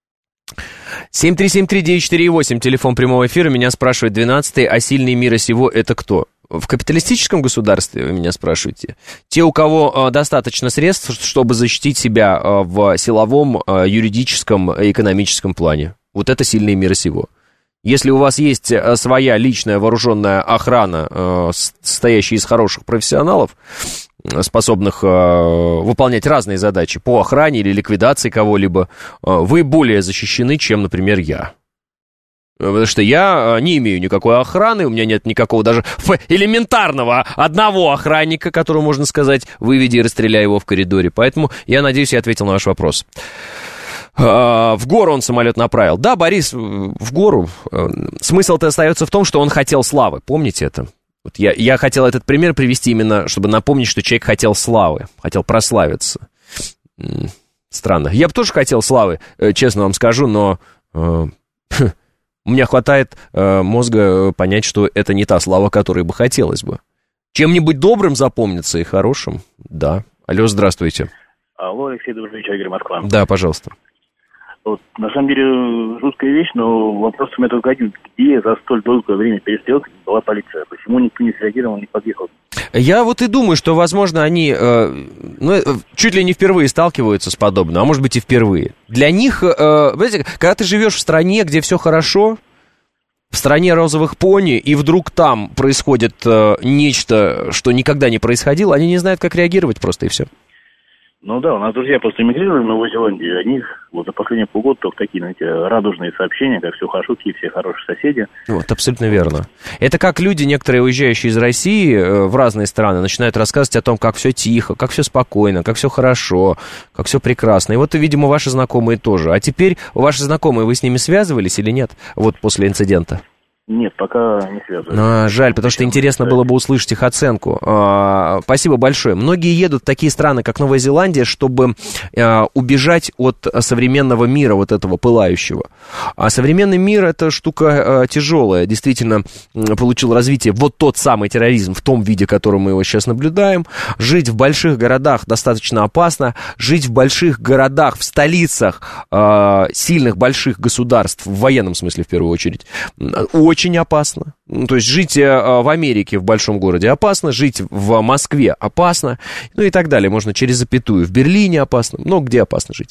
7373948, телефон прямого эфира. Меня спрашивает 12-й, а сильные мира сего это кто? В капиталистическом государстве, вы меня спрашиваете? Те, у кого достаточно средств, чтобы защитить себя в силовом, юридическом, экономическом плане. Вот это сильные мира сего. Если у вас есть своя личная вооруженная охрана, состоящая из хороших профессионалов, способных выполнять разные задачи по охране или ликвидации кого-либо, вы более защищены, чем, например, я. Потому что я не имею никакой охраны, у меня нет никакого даже элементарного одного охранника, которого, можно сказать, выведи и расстреляй его в коридоре. Поэтому я надеюсь, я ответил на ваш вопрос. В гору он самолет направил. Да, Борис, в гору. Смысл-то остается в том, что он хотел славы. Помните это? Вот я хотел этот пример привести именно, чтобы напомнить, что человек хотел славы, хотел прославиться. Странно. Я бы тоже хотел славы, честно вам скажу, но у меня хватает мозга понять, что это не та слава, которой бы хотелось бы. Чем-нибудь добрым запомнится и хорошим, да. Алло, здравствуйте. Алло, Алексей, добрый вечер, Игорь, Москва. Да, пожалуйста. Вот, на самом деле, жуткая вещь, но вопрос у меня только один. Где за столь долгое время перестрелки была полиция? Почему никто не среагировал, не подъехал? Я вот и думаю, что, возможно, они чуть ли не впервые сталкиваются с подобным, а может быть и впервые. Для них, знаете, когда ты живешь в стране, где все хорошо, в стране розовых пони, и вдруг там происходит нечто, что никогда не происходило, они не знают, как реагировать просто, и все. Ну да, у нас друзья просто эмигрировали в Новую Зеландию, они вот за последние полгода только такие, знаете, радужные сообщения, как все хорошо, какие все хорошие соседи. Вот, абсолютно верно. Это как люди, некоторые уезжающие из России в разные страны, начинают рассказывать о том, как все тихо, как все спокойно, как все хорошо, как все прекрасно. И вот, видимо, ваши знакомые тоже. А теперь ваши знакомые, вы с ними связывались или нет, вот после инцидента? Нет, пока не связываюсь. Жаль, потому что интересно было бы услышать их оценку. Спасибо большое. Многие едут в такие страны, как Новая Зеландия, чтобы убежать от современного мира, вот этого пылающего. А современный мир — это штука тяжелая. Действительно, получил развитие вот тот самый терроризм в том виде, которым мы его сейчас наблюдаем. Жить в больших городах достаточно опасно. Жить в больших городах, в столицах сильных больших государств, в военном смысле в первую очередь, очень опасно. То есть жить в Америке, в большом городе, опасно, жить в Москве опасно, ну и так далее. Можно через запятую. В Берлине опасно, много где опасно жить.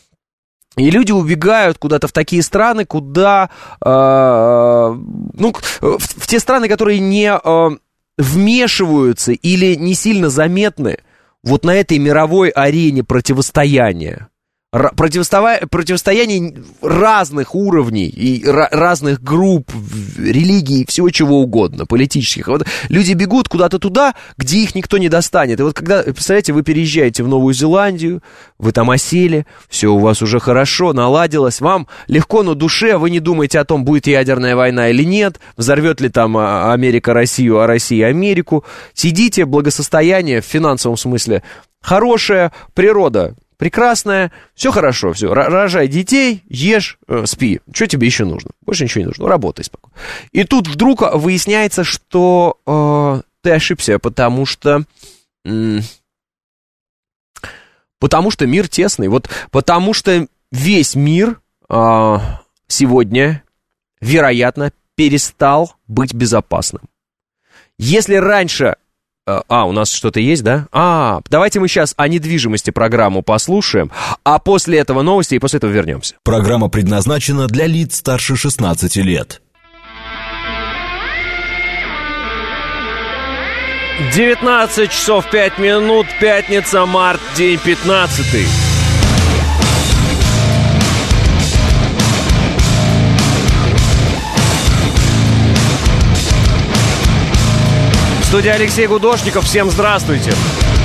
И люди убегают куда-то в такие страны, куда... в те страны, которые не вмешиваются или не сильно заметны вот на этой мировой арене противостояния. противостояние разных уровней и разных групп, религий, всего чего угодно, политических. Вот люди бегут куда-то туда, где их никто не достанет. И вот когда, представляете, вы переезжаете в Новую Зеландию, вы там осели, все у вас уже хорошо, наладилось, вам легко на душе, вы не думаете о том, будет ядерная война или нет, взорвет ли там Америка Россию, а Россия Америку. Сидите, благосостояние в финансовом смысле хорошее, природа прекрасная, все хорошо, все, рожай детей, ешь, спи. Что тебе еще нужно? Больше ничего не нужно, работай спокойно. И тут вдруг выясняется, что ты ошибся, потому что мир тесный, вот потому что весь мир сегодня, вероятно, перестал быть безопасным. Если раньше... у нас что-то есть, да? Давайте мы сейчас о недвижимости программу послушаем, а после этого новости, и после этого вернемся. Программа предназначена для лиц старше 16 лет. 19 часов 5 минут, пятница, март, день 15. Студия Алексей Гудошников. Всем здравствуйте.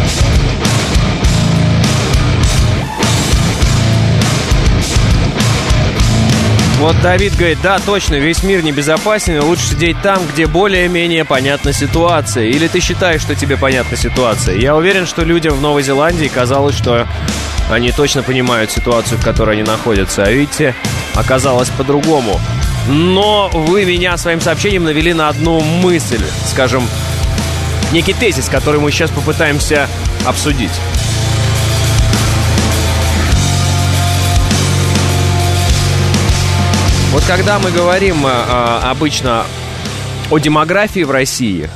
Вот Давид говорит, да, точно, весь мир небезопасен, лучше сидеть там, где более-менее понятна ситуация. Или ты считаешь, что тебе понятна ситуация? Я уверен, что людям в Новой Зеландии казалось, что они точно понимают ситуацию, в которой они находятся. А видите, оказалось по-другому. Но вы меня своим сообщением навели на одну мысль, скажем, некий тезис, который мы сейчас попытаемся обсудить. Вот когда мы говорим обычно о демографии в России,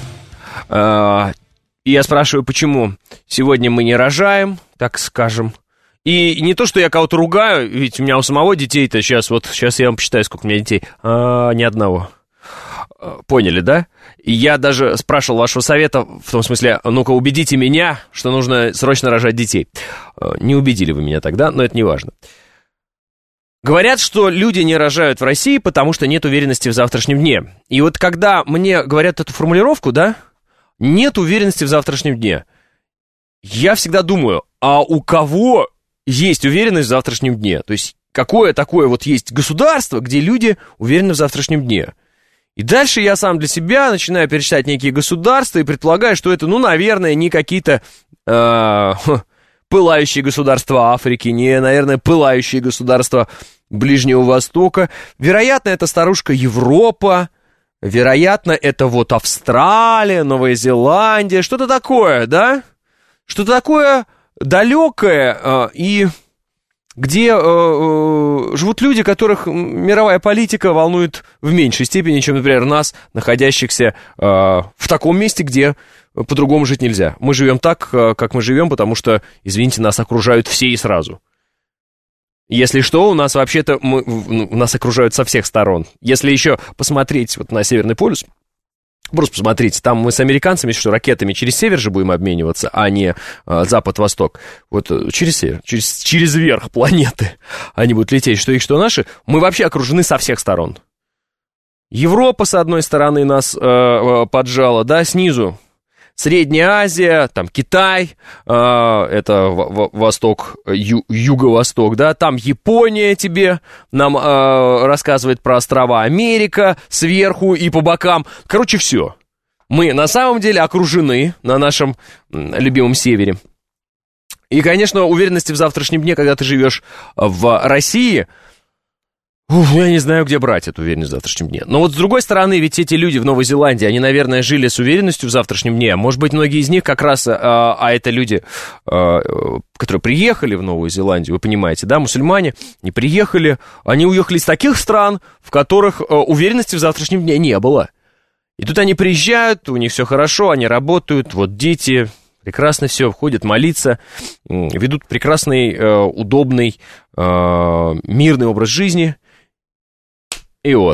я спрашиваю, почему сегодня мы не рожаем, так скажем. И не то, что я кого-то ругаю, ведь у меня у самого детей-то сейчас я вам посчитаю, сколько у меня детей. Ни одного. Поняли, да? И я даже спрашивал вашего совета, в том смысле, ну-ка убедите меня, что нужно срочно рожать детей. Не убедили вы меня тогда, но это не важно. Говорят, что люди не рожают в России, потому что нет уверенности в завтрашнем дне. И вот когда мне говорят эту формулировку, да, нет уверенности в завтрашнем дне, я всегда думаю, а у кого есть уверенность в завтрашнем дне? То есть какое такое вот есть государство, где люди уверены в завтрашнем дне? И дальше я сам для себя начинаю перечислять некие государства и предполагаю, что это, наверное, не какие-то пылающие государства Африки, не, наверное, пылающие государства Ближнего Востока. Вероятно, это старушка Европа, вероятно, это вот Австралия, Новая Зеландия, что-то такое, да? Что-то такое далекое и... где живут люди, которых мировая политика волнует в меньшей степени, чем, например, нас, находящихся в таком месте, где по-другому жить нельзя. Мы живем так, как мы живем, потому что, извините, нас окружают все и сразу. Если что, у нас вообще-то нас окружают со всех сторон. Если еще посмотреть вот на Северный полюс, просто посмотрите, там мы с американцами, что ракетами через север же будем обмениваться, а не запад-восток. Вот через север, через верх планеты они будут лететь, что их, что наши. Мы вообще окружены со всех сторон. Европа, с одной стороны, нас поджала, да, снизу. Средняя Азия, там Китай, это восток, юго-восток, да, там Япония тебе нам рассказывает про острова, Америка сверху и по бокам. Короче, все. Мы на самом деле окружены на нашем любимом севере. И, конечно, уверенности в завтрашнем дне, когда ты живешь в России... я не знаю, где брать эту уверенность в завтрашнем дне. Но вот с другой стороны, ведь эти люди в Новой Зеландии, они, наверное, жили с уверенностью в завтрашнем дне. Может быть, многие из них как раз, это люди, которые приехали в Новую Зеландию, вы понимаете, да, мусульмане, не приехали, они уехали из таких стран, в которых уверенности в завтрашнем дне не было. И тут они приезжают, у них все хорошо, они работают, вот дети... Прекрасно все, ходят молиться, ведут прекрасный, удобный, мирный образ жизни. И вот,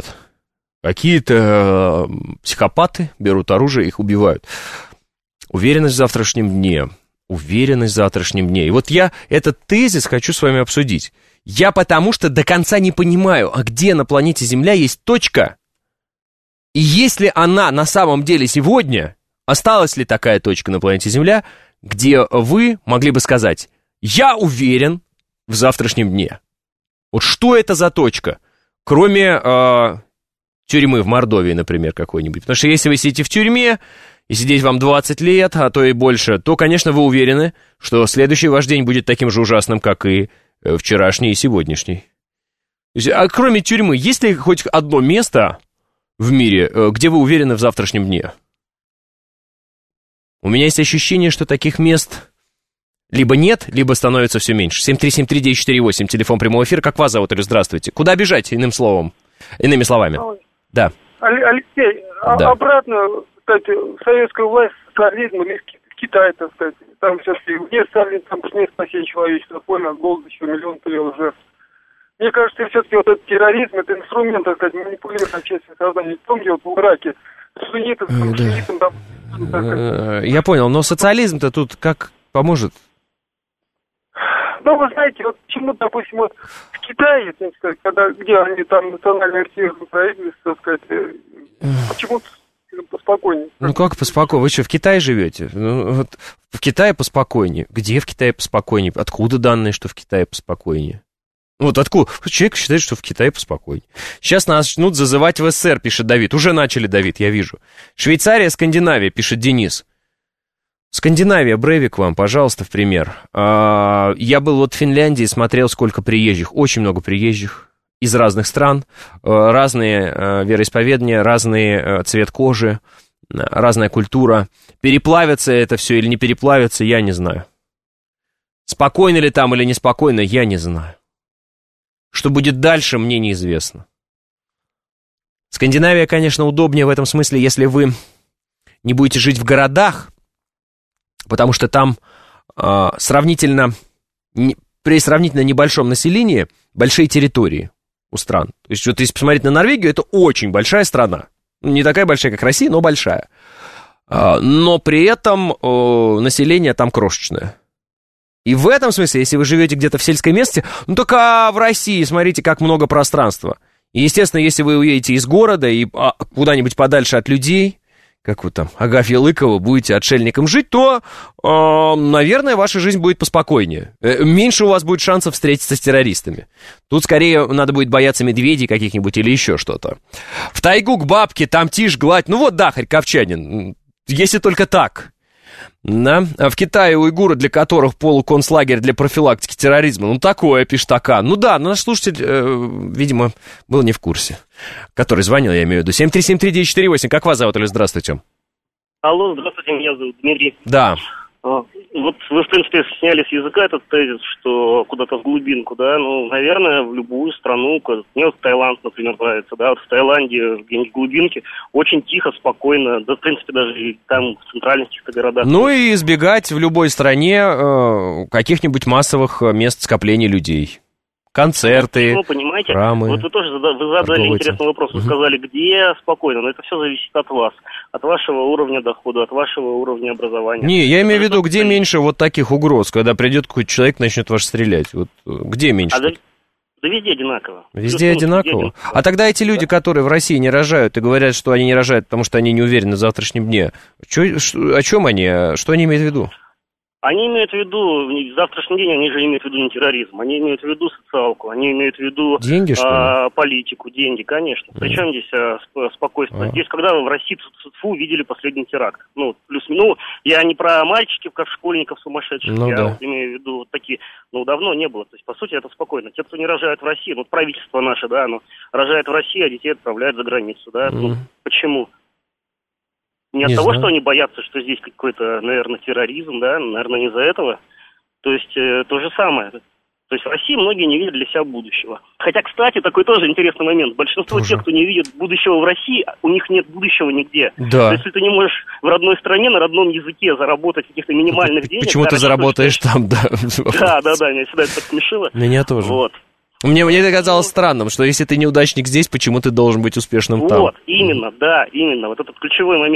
какие-то психопаты берут оружие, их убивают. Уверенность в завтрашнем дне. Уверенность в завтрашнем дне. И вот я этот тезис хочу с вами обсудить. Я потому что до конца не понимаю, а где на планете Земля есть точка? И если она на самом деле сегодня, осталась ли такая точка на планете Земля, где вы могли бы сказать, я уверен в завтрашнем дне. Вот что это за точка? Кроме тюрьмы в Мордовии, например, какой-нибудь. Потому что если вы сидите в тюрьме, и сидеть вам 20 лет, а то и больше, то, конечно, вы уверены, что следующий ваш день будет таким же ужасным, как и вчерашний и сегодняшний. А кроме тюрьмы, есть ли хоть одно место в мире, где вы уверены в завтрашнем дне? У меня есть ощущение, что таких мест либо нет, либо становится все меньше. 7373948, телефон прямого эфира. Как вас зовут, или здравствуйте? Куда бежать, иными словами? Да. Алексей, да. Обратно, кстати, советская власть, социализм или Китай, так сказать, там все-таки где стали, там не спасение человечества, понял, от голода еще миллион жертв. Мне кажется, все-таки вот этот терроризм, это инструмент, так сказать, манипулировать общественным сознанием. В том, где вот в Ираке суннитам, там, я понял, но социализм-то тут как поможет? Ну, вы знаете, вот почему, допустим, вот в Китае, так сказать, где они там национальные активные правительства, так сказать, почему-то поспокойнее. Ну, как поспокойнее? Вы что, в Китае живете? Ну, вот в Китае поспокойнее. Где в Китае поспокойнее? Откуда данные, что в Китае поспокойнее? Вот откуда? Человек считает, что в Китае поспокойнее. Сейчас нас начнут зазывать в СССР, пишет Давид. Уже начали, Давид, я вижу. Швейцария, Скандинавия, пишет Денис. Скандинавия, Брейвик вам, пожалуйста, в пример. Я был вот в Финляндии, смотрел, сколько приезжих. Очень много приезжих из разных стран. Разные вероисповедания, разный цвет кожи, разная культура. Переплавится это все или не переплавится, я не знаю. Спокойно ли там или неспокойно, я не знаю. Что будет дальше, мне неизвестно. Скандинавия, конечно, удобнее в этом смысле, если вы не будете жить в городах, потому что там при сравнительно небольшом населении большие территории у стран. То есть, вот если посмотреть на Норвегию, это очень большая страна. Не такая большая, как Россия, но большая. Но при этом население там крошечное. И в этом смысле, если вы живете где-то в сельской местности, ну только в России, смотрите, как много пространства. И, естественно, если вы уедете из города и куда-нибудь подальше от людей, как вы там, Агафья Лыкова, будете отшельником жить, то, наверное, ваша жизнь будет поспокойнее. Меньше у вас будет шансов встретиться с террористами. Тут скорее надо будет бояться медведей каких-нибудь или еще что-то. В тайгу к бабке, там тишь, гладь. Ну вот, да, харьковчанин, если только так. Да? В Китае уйгуры, для которых полуконцлагерь для профилактики терроризма. Ну, такое, пишет Акан. Ну да, наш слушатель, видимо, был не в курсе. Который звонил, я имею в виду. 7373948. Как вас зовут, или здравствуйте? Алло, здравствуйте, меня зовут Дмитрий. Да. Вот вы, в принципе, сняли с языка этот тезис, что куда-то в глубинку, да, ну, наверное, в любую страну, мне вот Таиланд, например, нравится, да, вот в Таиланде, где-нибудь в глубинке, очень тихо, спокойно, да, в принципе, даже и там в центральных каких-то городах. Ну и избегать в любой стране каких-нибудь массовых мест скопления людей. Концерты, ну, понимаете, храмы. Вот вы тоже задали интересный вопрос. Вы сказали, где спокойно, но это все зависит от вас, от вашего уровня дохода, от вашего уровня образования. Не, я имею в виду, где меньше вот таких угроз, когда придет какой-то человек, начнет вас стрелять. Вот где меньше? Да везде одинаково. Везде одинаково? А тогда эти люди, которые в России не рожают и говорят, что они не рожают, потому что они не уверены в завтрашнем дне, о чем они, что они имеют в виду? Они имеют в виду, в завтрашний день они же имеют в виду не терроризм, они имеют в виду социалку, они имеют в виду деньги, что ли? Политику, деньги, конечно. Причем здесь спокойствие? Здесь, когда в России видели последний теракт, ну, плюс-минус, я не про мальчиков, как школьников сумасшедших, я вот имею в виду вот такие, ну, давно не было. То есть, по сути, это спокойно. Те, кто не рожают в России, вот правительство наше, да, оно рожает в России, а детей отправляют за границу, да, ну, почему? Не от того, что они боятся, что здесь какой-то, наверное, терроризм, да, наверное, не из-за этого. То есть, то же самое. То есть в России многие не видят для себя будущего. Хотя, кстати, такой тоже интересный момент. Большинство тех, кто не видит будущего в России, у них нет будущего нигде. Да. То есть, если ты не можешь в родной стране, на родном языке заработать каких-то минимальных денег... Почему ты заработаешь там, да? Да, меня всегда это так смешило. Меня тоже. Вот. Мне это казалось странным, что если ты неудачник здесь, почему ты должен быть успешным там? Вот, именно, да, именно. Вот этот ключевой момент.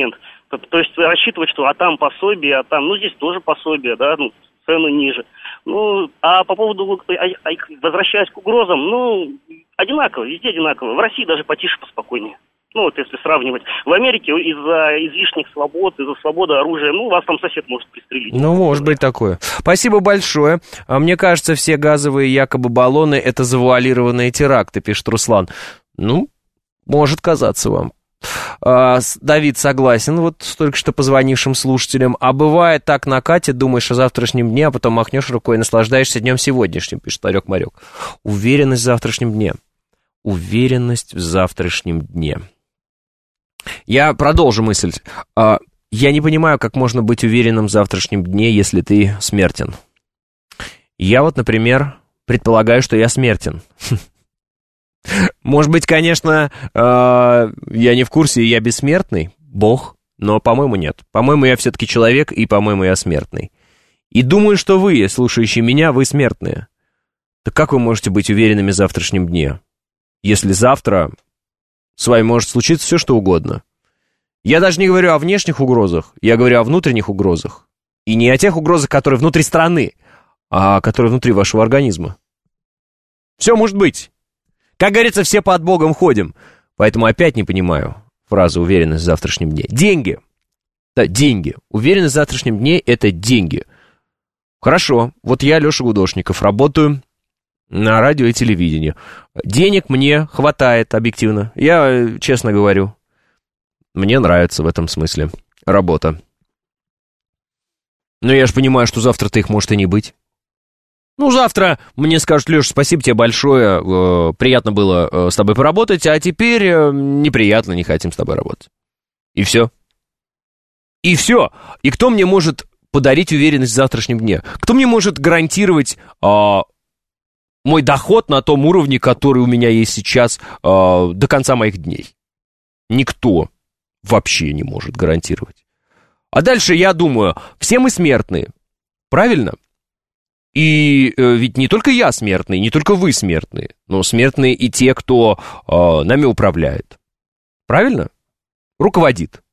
То есть рассчитывать, что там пособие, а там, здесь тоже пособие, да, цены ниже. А по поводу, возвращаясь к угрозам, одинаково, везде одинаково. В России даже потише, поспокойнее. Если сравнивать. В Америке из-за излишних свобод, из-за свободы оружия, вас там сосед может пристрелить. Может быть такое. Спасибо большое. Мне кажется, все газовые якобы баллоны — это завуалированные теракты, пишет Руслан. Может казаться вам. Давид согласен, с только что позвонившим слушателям. А бывает так накатит, думаешь о завтрашнем дне, а потом махнешь рукой и наслаждаешься днем сегодняшним, пишет Ларек-Марек. Уверенность в завтрашнем дне. Уверенность в завтрашнем дне. Я продолжу мысль. Я не понимаю, как можно быть уверенным в завтрашнем дне, если ты смертен. Я например, предполагаю, что я смертен. Может быть, конечно, я не в курсе, я бессмертный, Бог, но, по-моему, нет. По-моему, я все-таки человек, и, по-моему, я смертный. И думаю, что вы, слушающие меня, вы смертные. Так как вы можете быть уверенными в завтрашнем дне, если завтра с вами может случиться все, что угодно? Я даже не говорю о внешних угрозах, я говорю о внутренних угрозах. И не о тех угрозах, которые внутри страны, а которые внутри вашего организма. Все может быть. Как говорится, все под Богом ходим. Поэтому опять не понимаю фразу «уверенность в завтрашнем дне». Деньги. Да, деньги. Уверенность в завтрашнем дне — это деньги. Хорошо, я, Леша Гудошников, работаю на радио и телевидении. Денег мне хватает, объективно. Я честно говорю. Мне нравится в этом смысле работа. Но я же понимаю, что завтра-то их может и не быть. Завтра мне скажут: Леша, спасибо тебе большое, приятно было с тобой поработать, а теперь неприятно, не хотим с тобой работать. И все. И все. И кто мне может подарить уверенность в завтрашнем дне? Кто мне может гарантировать мой доход на том уровне, который у меня есть сейчас до конца моих дней? Никто вообще не может гарантировать. А дальше я думаю, все мы смертные, правильно? И ведь не только я смертный, не только вы смертные, но смертные и те, кто нами управляет. Правильно? Руководит.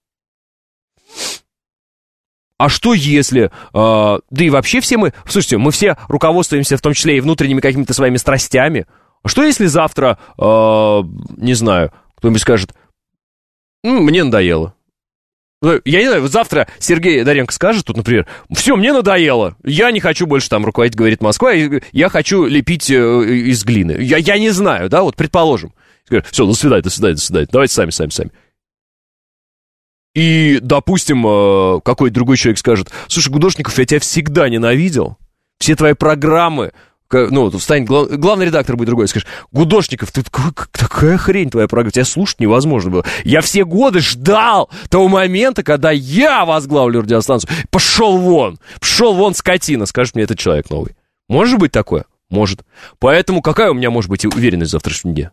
А что если... да и вообще все мы... Слушайте, мы все руководствуемся в том числе и внутренними какими-то своими страстями. А что если завтра, не знаю, кто-нибудь скажет: мне надоело. Я не знаю, завтра Сергей Доренко скажет, например: все, мне надоело, я не хочу больше там руководить, говорит Москва, я хочу лепить из глины. Я не знаю, да, предположим. Все, до свидания, давайте сами. И, допустим, какой-то другой человек скажет: слушай, Гудошников, я тебя всегда ненавидел, все твои программы... встанет главный редактор будет другой, скажешь: Гудошников, ты такая хрень твоя программа, тебя слушать невозможно было. Я все годы ждал того момента, когда я возглавлю радиостанцию. Пошел вон, скотина, скажет мне этот человек новый. Может быть такое? Может. Поэтому какая у меня может быть уверенность в завтрашнем дне?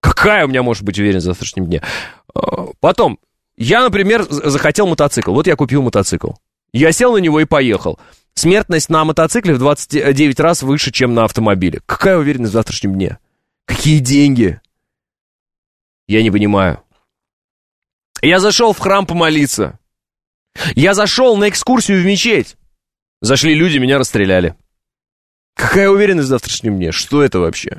Потом, я, например, захотел мотоцикл. Я купил мотоцикл. Я сел на него и поехал. Смертность на мотоцикле в 29 раз выше, чем на автомобиле. Какая уверенность в завтрашнем дне? Какие деньги? Я не понимаю. Я зашел в храм помолиться. Я зашел на экскурсию в мечеть. Зашли люди, меня расстреляли. Какая уверенность в завтрашнем дне? Что это вообще?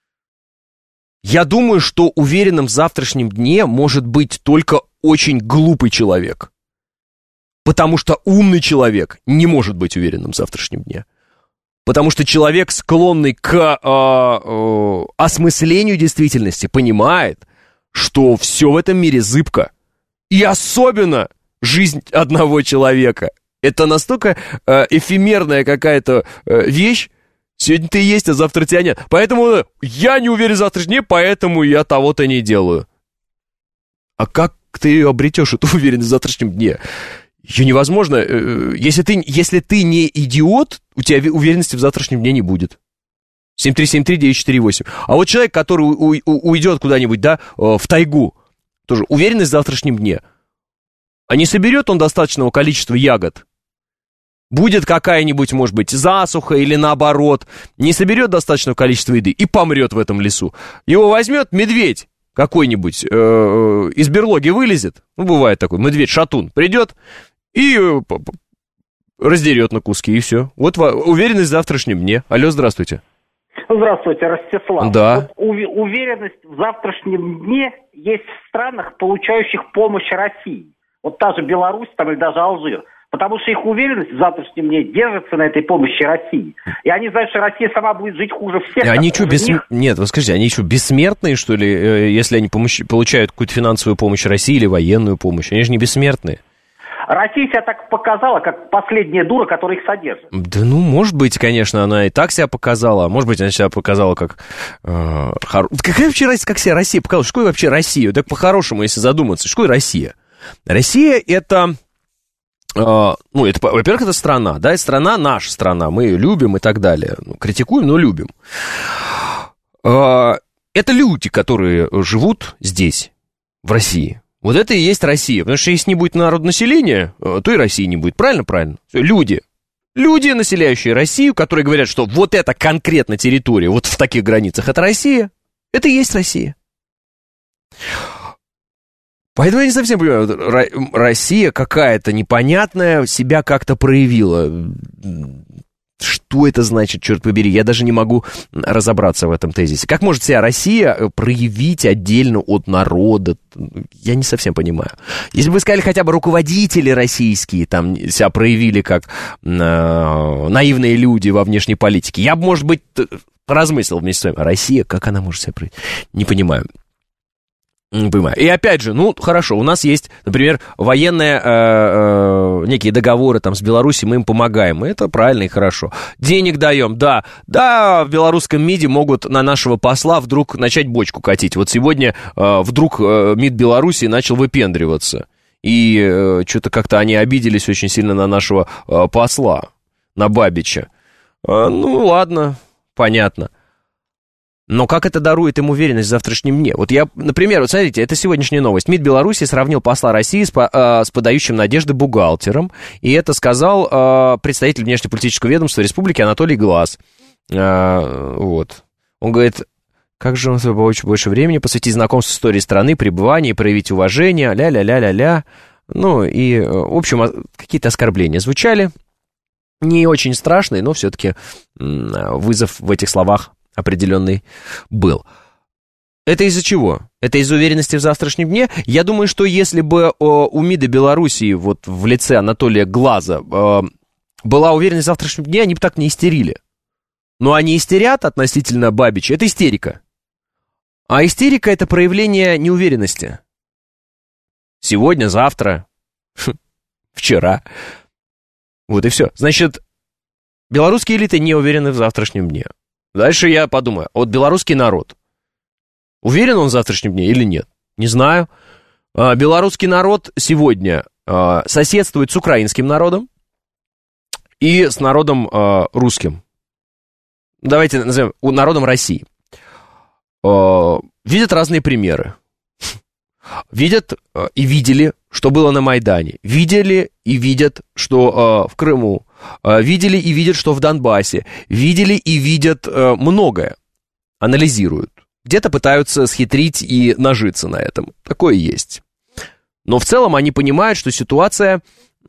Я думаю, что уверенным в завтрашнем дне может быть только очень глупый человек. Потому что умный человек не может быть уверенным в завтрашнем дне. Потому что человек, склонный к осмыслению действительности, понимает, что все в этом мире зыбко. И особенно жизнь одного человека. Это настолько эфемерная какая-то вещь. Сегодня ты есть, а завтра тебя нет. Поэтому я не уверен в завтрашнем дне, поэтому я того-то не делаю. А как ты обретешь эту уверенность в завтрашнем дне? Ее невозможно. Если ты не идиот, у тебя уверенности в завтрашнем дне не будет. 7373948. А человек, который уйдет куда-нибудь, да, в тайгу, тоже уверенность в завтрашнем дне. А не соберет он достаточного количества ягод? Будет какая-нибудь, может быть, засуха или наоборот, не соберет достаточного количества еды и помрет в этом лесу. Его возьмет медведь какой-нибудь из берлоги вылезет, ну, бывает такой, медведь-шатун, придет и раздерет на куски, и все. Вот уверенность в завтрашнем дне. Алло, здравствуйте. Здравствуйте, Ростислав. Да. Вот уверенность в завтрашнем дне есть в странах, получающих помощь России. Вот та же Беларусь там, или даже Алжир. Потому что их уверенность в завтрашнем дне держится на этой помощи России. И они знают, что Россия сама будет жить хуже всех. Они что, Нет, вы скажите, они что, бессмертные, что ли, если они получают какую-то финансовую помощь России или военную помощь? Они же не бессмертные. Россия себя так показала, как последняя дура, которая их содержит. Да ну, может быть, конечно, она и так себя показала. Может быть, она себя показала как... Какая вообще Россия, как себя Россия показала? Что такое вообще Россия? Так по-хорошему, если задуматься, что такое Россия? Россия это... во-первых, это страна, да, это страна, наша страна, мы ее любим и так далее. Критикуем, но любим. Это люди, которые живут здесь, в России. Вот это и есть Россия, потому что если не будет народонаселения, то и России не будет, правильно? Правильно. Люди, населяющие Россию, которые говорят, что вот эта конкретно территория, вот в таких границах, это Россия, это и есть Россия. Поэтому я не совсем понимаю, Россия какая-то непонятная себя как-то проявила. Что это значит, черт побери? Я даже не могу разобраться в этом тезисе. Как может себя Россия проявить отдельно от народа? Я не совсем понимаю. Если бы вы сказали, хотя бы руководители российские там себя проявили как наивные люди во внешней политике, я бы, может быть, поразмыслил вместе с вами. А Россия, как она может себя проявить? Не понимаю. Не понимаю. И опять же, ну, хорошо, у нас есть, например, военные некие договоры там с Беларусью, мы им помогаем, и это правильно и хорошо. Денег даем, да, в белорусском МИДе могут на нашего посла вдруг начать бочку катить. Вот сегодня вдруг МИД Беларуси начал выпендриваться, и что-то как-то они обиделись очень сильно на нашего посла, на Бабича. Ну, ладно, понятно. Но как это дарует им уверенность в завтрашнем дне? Вот я, например, вот смотрите, это сегодняшняя новость. МИД Беларуси сравнил посла России с подающим надежды бухгалтером. И это сказал представитель внешнеполитического ведомства республики Анатолий Глаз. Вот. Он говорит, как же он больше времени посвятить знакомству с историей страны, пребывания, проявить уважение, ля-ля-ля-ля-ля. Ну и, в общем, какие-то оскорбления звучали. Не очень страшные, но все-таки вызов в этих словах определенный был. Это из-за чего? Это из-за уверенности в завтрашнем дне? Я думаю, что если бы у МИДа Белоруссии вот в лице Анатолия Глаза была уверенность в завтрашнем дне, они бы так не истерили. Но они истерят относительно Бабича. Это истерика. А истерика — это проявление неуверенности. Сегодня, завтра, вчера. Вот и все. Значит, белорусские элиты не уверены в завтрашнем дне. Дальше я подумаю, вот белорусский народ, уверен он в завтрашнем дне или нет? Не знаю. Белорусский народ сегодня соседствует с украинским народом и с народом русским. Давайте назовем народом России. Видят разные примеры. Видят и видели, что было на Майдане. Видели и видят, что в Крыму. Видели и видят, что в Донбассе. Видели и видят многое. Анализируют. Где-то пытаются схитрить и нажиться на этом. Такое есть. Но в целом они понимают, что ситуация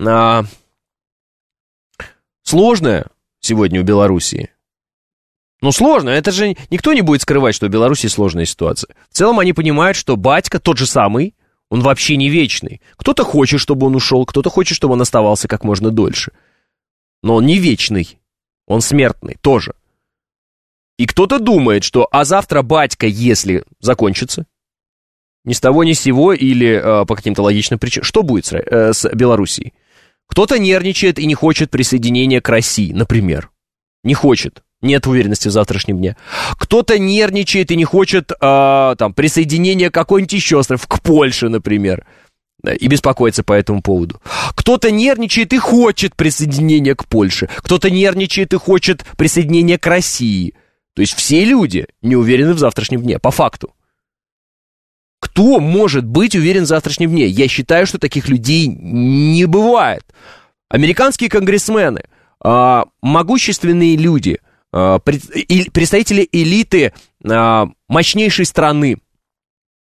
сложная сегодня у Белоруссии. Ну, сложно, это же никто не будет скрывать, что в Беларуси сложная ситуация. В целом они понимают, что батька тот же самый, он вообще не вечный. Кто-то хочет, чтобы он ушел, кто-то хочет, чтобы он оставался как можно дольше. Но он не вечный, он смертный тоже. И кто-то думает, что а завтра батька, если закончится, ни с того ни с сего или по каким-то логичным причинам, что будет с Белоруссией? Кто-то нервничает и не хочет присоединения к России, например. Не хочет. Нет уверенности в завтрашнем дне. Кто-то нервничает и не хочет присоединения к какой-нибудь еще остров, к Польше, например, и беспокоится по этому поводу. Кто-то нервничает и хочет присоединения к Польше. Кто-то нервничает и хочет присоединения к России. То есть все люди не уверены в завтрашнем дне, по факту. Кто может быть уверен в завтрашнем дне? Я считаю, что таких людей не бывает. Американские конгрессмены, могущественные люди, представители элиты мощнейшей страны,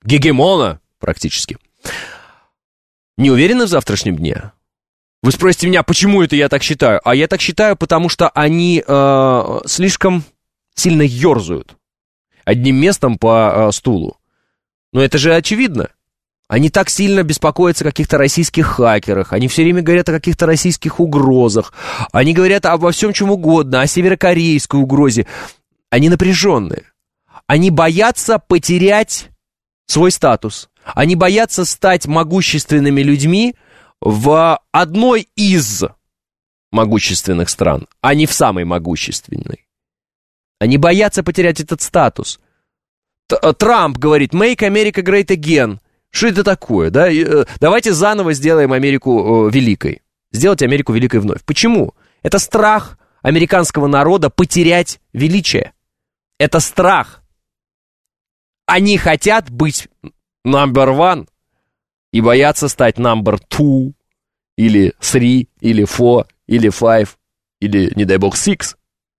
гегемона практически, не уверены в завтрашнем дне? Вы спросите меня, почему это я так считаю? А я так считаю, потому что они слишком сильно ерзают одним местом по стулу. Но это же очевидно. Они так сильно беспокоятся о каких-то российских хакерах, они все время говорят о каких-то российских угрозах, они говорят обо всем чем угодно, о северокорейской угрозе. Они напряженные. Они боятся потерять свой статус. Они боятся стать могущественными людьми в одной из могущественных стран, а не в самой могущественной. Они боятся потерять этот статус. Трамп говорит «Make America Great Again». Что это такое, да? Давайте заново сделаем Америку великой. Сделать Америку великой вновь. Почему? Это страх американского народа потерять величие. Это страх. Они хотят быть number one и боятся стать number two, или three, или four, или five, или, не дай бог, six.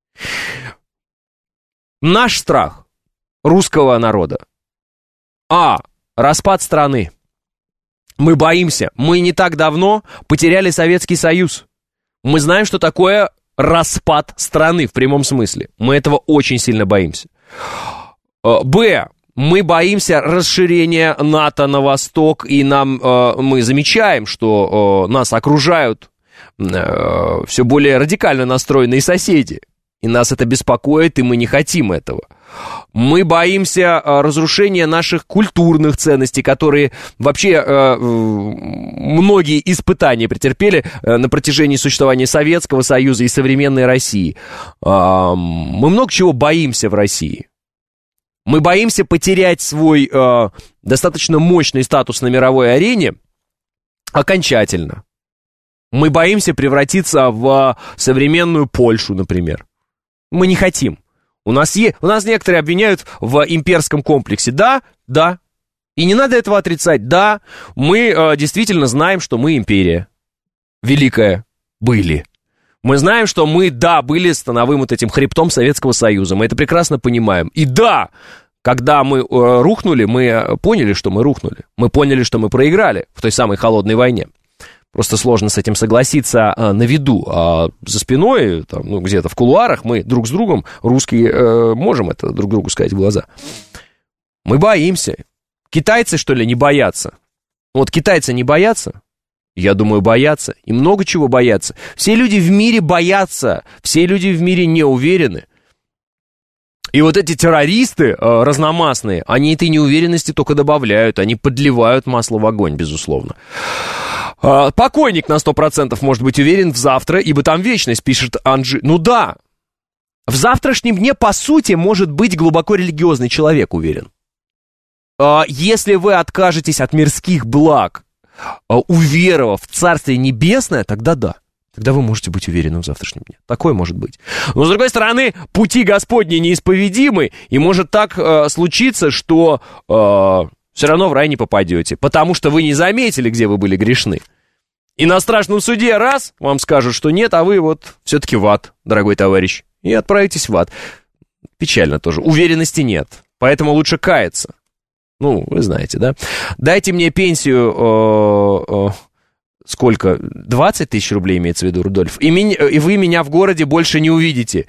Наш страх русского народа. Распад страны. Мы боимся. Мы не так давно потеряли Советский Союз. Мы знаем, что такое распад страны в прямом смысле. Мы этого очень сильно боимся. Мы боимся расширения НАТО на восток, и мы замечаем, что нас окружают все более радикально настроенные соседи. И нас это беспокоит, и мы не хотим этого. Мы боимся разрушения наших культурных ценностей, которые вообще многие испытания претерпели на протяжении существования Советского Союза и современной России. Мы много чего боимся в России. Мы боимся потерять свой достаточно мощный статус на мировой арене окончательно. Мы боимся превратиться в современную Польшу, например. Мы не хотим. У нас некоторые обвиняют в имперском комплексе. Да. И не надо этого отрицать. Да, мы действительно знаем, что мы империя. Великая. Были. Мы знаем, что мы, были становым вот этим хребтом Советского Союза. Мы это прекрасно понимаем. И да, когда мы рухнули, мы поняли, что мы рухнули. Мы поняли, что мы проиграли в той самой холодной войне. Просто сложно с этим согласиться на виду, а за спиной, где-то в кулуарах, мы друг с другом, русские, можем это друг другу сказать в глаза. Мы боимся. Китайцы, что ли, не боятся? Вот китайцы не боятся? Я думаю, боятся. И много чего боятся. Все люди в мире боятся. Все люди в мире не уверены. И вот эти террористы разномастные, они этой неуверенности только добавляют. Они подливают масло в огонь, безусловно. Покойник на 100% может быть уверен в завтра, ибо там вечность, пишет Анжи. Ну да, в завтрашнем дне, по сути, может быть глубоко религиозный человек уверен. Если вы откажетесь от мирских благ, уверовав в Царствие Небесное, тогда да. Тогда вы можете быть уверены в завтрашнем дне. Такое может быть. Но, с другой стороны, пути Господни неисповедимы, и может так случиться, что все равно в рай не попадете, потому что вы не заметили, где вы были грешны. И на страшном суде раз вам скажут, что нет, а вы вот все-таки в ад, дорогой товарищ, и отправитесь в ад. Печально тоже. Уверенности нет, поэтому лучше каяться. Ну, вы знаете, да? Дайте мне пенсию... Сколько? 20 тысяч рублей имеется в виду, Рудольф. И вы меня в городе больше не увидите,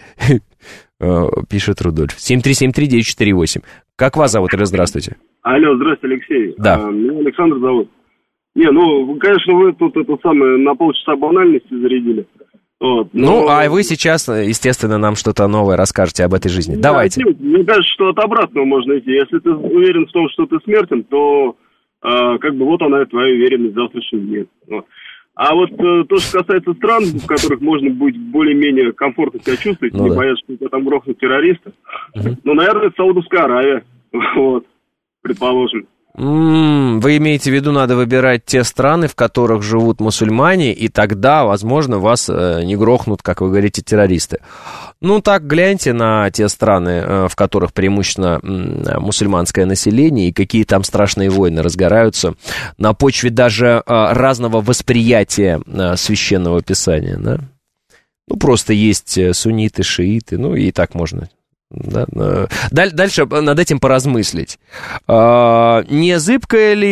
пишет Рудольф. 7373948. Как вас зовут? Здравствуйте. Алло, здравствуйте, Алексей. Да. Меня Александр зовут. Конечно, вы тут на полчаса банальности зарядили. Вот, а вы сейчас, естественно, нам что-то новое расскажете об этой жизни. Давайте. Мне кажется, что от обратного можно идти. Если ты уверен в том, что ты смертен, то вот она, твоя уверенность в завтрашнем дне. Вот. А вот то, что касается стран, в которых можно быть более-менее комфортно себя чувствовать, не боясь, что тебя там грохнут террористы, наверное, это Саудовская Аравия, вот, предположим. Вы имеете в виду, надо выбирать те страны, в которых живут мусульмане, и тогда, возможно, вас не грохнут, как вы говорите, террористы. Так гляньте на те страны, в которых преимущественно мусульманское население, и какие там страшные войны разгораются на почве даже разного восприятия священного писания, да? Просто есть сунниты, шииты, и так можно Да, дальше над этим поразмыслить. Не зыбкое ли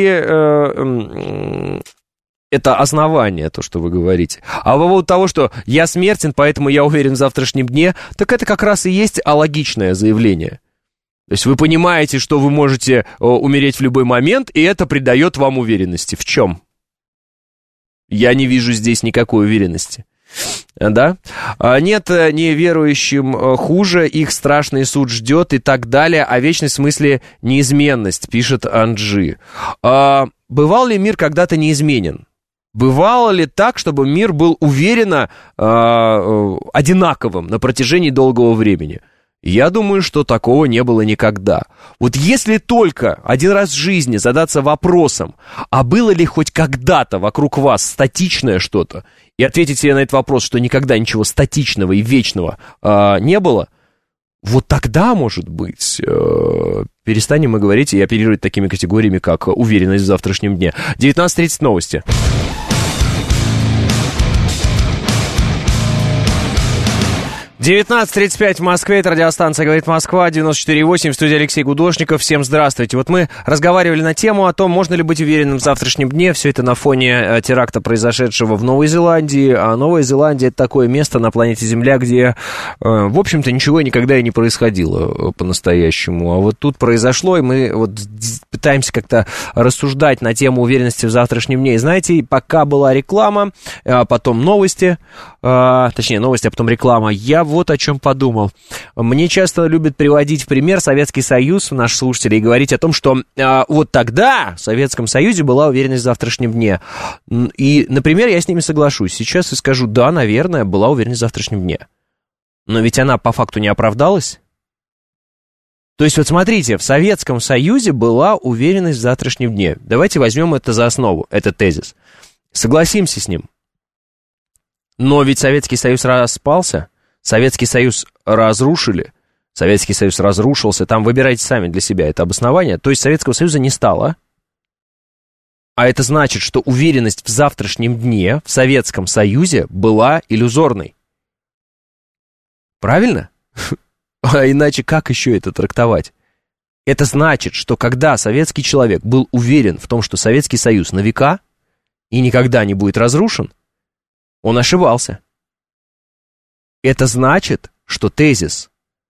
это основание, то, что вы говорите? А по поводу того, что я смертен, поэтому я уверен в завтрашнем дне, так это как раз и есть алогичное заявление. То есть вы понимаете, что вы можете умереть в любой момент, и это придает вам уверенности. В чем? Я не вижу здесь никакой уверенности. Да? Нет, неверующим хуже, их страшный суд ждет и так далее, а вечность в смысле неизменность, пишет Анджи. Бывал ли мир когда-то неизменен? Бывало ли так, чтобы мир был уверенно одинаковым на протяжении долгого времени? Я думаю, что такого не было никогда. Вот если только один раз в жизни задаться вопросом, а было ли хоть когда-то вокруг вас статичное что-то, и ответить себе на этот вопрос, что никогда ничего статичного и вечного не было, вот тогда, может быть, перестанем мы говорить и оперировать такими категориями, как уверенность в завтрашнем дне. 19:30 новости. 19:35 в Москве, это радиостанция «Говорит Москва», 94,8, в студии Алексей Гудошников. Всем здравствуйте. Вот мы разговаривали на тему о том, можно ли быть уверенным в завтрашнем дне. Все это на фоне теракта, произошедшего в Новой Зеландии. А Новая Зеландия — это такое место на планете Земля, где, в общем-то, ничего никогда и не происходило по-настоящему. А вот тут произошло, и мы вот пытаемся как-то рассуждать на тему уверенности в завтрашнем дне. И знаете, пока была реклама, потом новости, точнее, новости, а потом реклама, я вот о чем подумал. Мне часто любят приводить в пример Советский Союз, наши слушатели, и говорить о том, что вот тогда в Советском Союзе была уверенность в завтрашнем дне. И, например, я с ними соглашусь. Сейчас и скажу, да, наверное, была уверенность в завтрашнем дне. Но ведь она по факту не оправдалась. То есть, вот смотрите, в Советском Союзе была уверенность в завтрашнем дне. Давайте возьмем это за основу, этот тезис. Согласимся с ним. Но ведь Советский Союз распался, Советский Союз разрушили, Советский Союз разрушился, там выбирайте сами для себя это обоснование, то есть Советского Союза не стало, а это значит, что уверенность в завтрашнем дне в Советском Союзе была иллюзорной. Правильно? А иначе как еще это трактовать? Это значит, что когда советский человек был уверен в том, что Советский Союз на века и никогда не будет разрушен, он ошибался. Это значит, что тезис,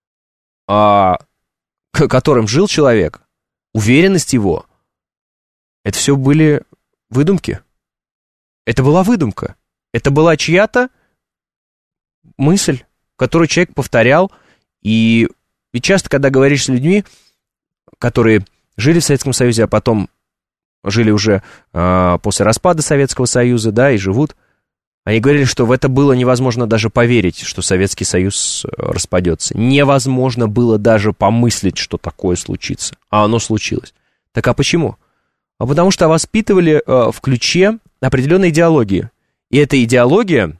которым жил человек, уверенность его, это все были выдумки. Это была выдумка. Это была чья-то мысль, которую человек повторял. И часто, когда говоришь с людьми, которые жили в Советском Союзе, а потом жили уже после распада Советского Союза, да, и живут, они говорили, что в это было невозможно даже поверить, что Советский Союз распадется. Невозможно было даже помыслить, что такое случится. А оно случилось. Так а почему? А потому что воспитывали в ключе определенной идеологии. И эта идеология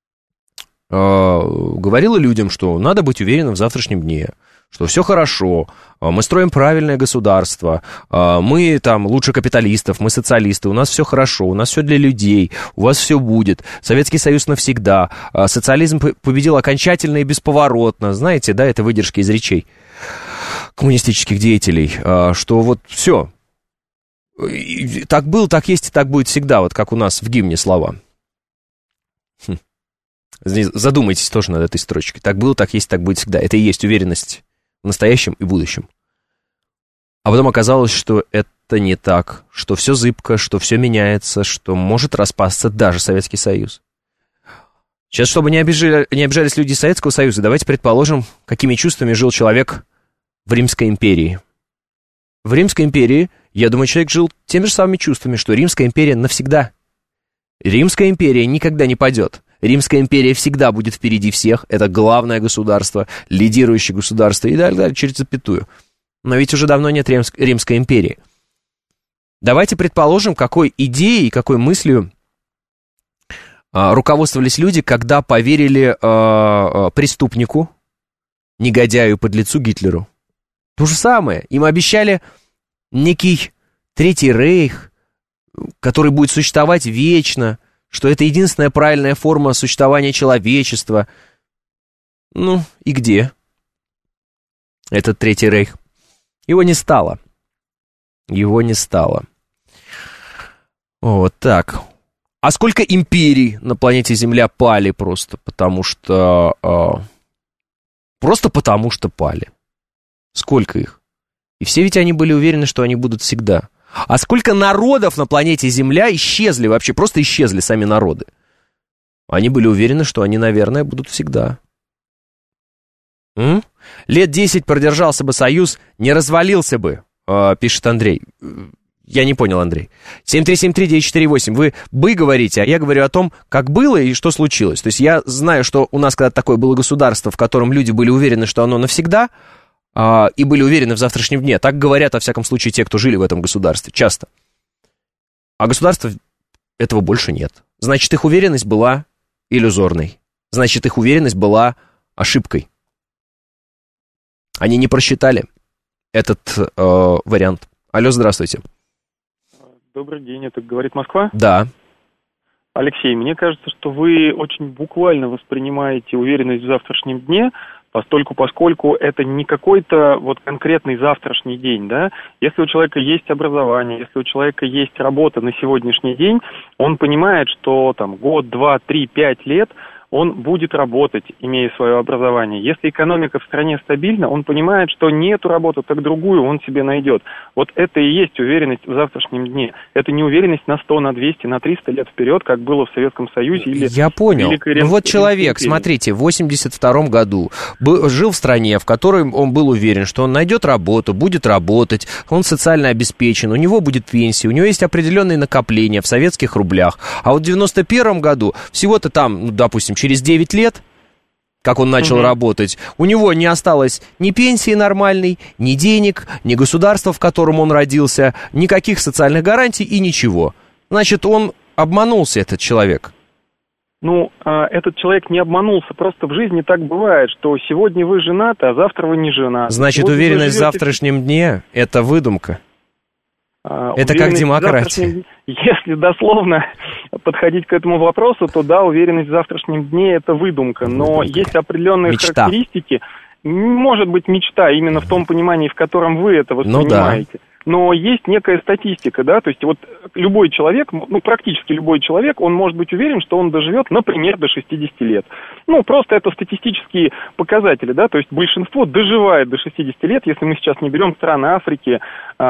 говорила людям, что надо быть уверенным в завтрашнем дне, что все хорошо, мы строим правильное государство, мы там лучше капиталистов, мы социалисты, у нас все хорошо, у нас все для людей, у вас все будет, Советский Союз навсегда, социализм победил окончательно и бесповоротно, знаете, да, это выдержки из речей коммунистических деятелей, что вот все, так было, так есть и так будет всегда, вот как у нас в гимне слова. Задумайтесь тоже над этой строчкой. Так было, так есть, так будет всегда. Это и есть уверенность в настоящем и будущем. А потом оказалось, что это не так, что все зыбко, что все меняется, что может распасться даже Советский Союз. Сейчас, чтобы не обижались люди из Советского Союза, давайте предположим, какими чувствами жил человек в Римской империи. В Римской империи, я думаю, человек жил теми же самыми чувствами, что Римская империя навсегда. Римская империя никогда не падет. Римская империя всегда будет впереди всех. Это главное государство, лидирующее государство и далее через запятую. Но ведь уже давно нет Римской империи. Давайте предположим, какой идеей, какой мыслью руководствовались люди, когда поверили преступнику, негодяю, подлецу Гитлеру. То же самое. Им обещали некий Третий Рейх, который будет существовать вечно, что это единственная правильная форма существования человечества. Ну, и где? этот Третий Рейх. Его не стало. Его не стало. Вот так. А сколько империй на планете Земля пали просто потому что... Просто потому что пали. Сколько их? И все ведь они были уверены, что они будут всегда. А сколько народов на планете Земля исчезли вообще? Просто исчезли сами народы. Они были уверены, что они, наверное, будут всегда. Лет 10 продержался бы Союз, не развалился бы, пишет Андрей. Я не понял, Андрей. 7373948. Вы «бы» говорите, а я говорю о том, как было и что случилось. То есть я знаю, что у нас когда-то такое было государство, в котором люди были уверены, что оно навсегда, и были уверены в завтрашнем дне. Так говорят, во всяком случае, те, кто жили в этом государстве. Часто. А государства этого больше нет. Значит, их уверенность была иллюзорной. Значит, их уверенность была ошибкой. Они не просчитали этот вариант. Алло, здравствуйте. Добрый день, это «Говорит Москва»? Да. Алексей, мне кажется, что вы очень буквально воспринимаете уверенность в завтрашнем дне, поскольку это не какой-то вот конкретный завтрашний день, да? Если у человека есть образование, если у человека есть работа на сегодняшний день, он понимает, что там год, 2, 3, 5 лет он будет работать, имея свое образование. Если экономика в стране стабильна, он понимает, что не эту работу, так другую он себе найдет. Вот это и есть уверенность в завтрашнем дне. Это не уверенность на 100, на 200, на 300 лет вперед, как было в Советском Союзе или... Я понял. Ну вот человек, смотрите, в 82 году жил в стране, в которой он был уверен, что он найдет работу, будет работать, он социально обеспечен, у него будет пенсия, у него есть определенные накопления в советских рублях. А вот в 91 году всего-то там, ну, допустим, через 9 лет, как он начал работать, у него не осталось ни пенсии нормальной, ни денег, ни государства, в котором он родился, никаких социальных гарантий и ничего. Значит, он обманулся, этот человек. Ну, этот человек не обманулся, просто в жизни так бывает, что сегодня вы женаты, а завтра вы не женаты. Значит, сегодня уверенность в завтрашнем дне – это выдумка. Это как демократия. Если дословно подходить к этому вопросу, то да, уверенность в завтрашнем дне – это выдумка. Но есть определенные характеристики. Может быть, мечта именно в том понимании, в котором вы это воспринимаете. Ну, да. Но есть некая статистика, да, то есть вот любой человек, ну, практически любой человек, он может быть уверен, что он доживет, например, до 60 лет. Ну, просто это статистические показатели, да, то есть большинство доживает до 60 лет, если мы сейчас не берем страны Африки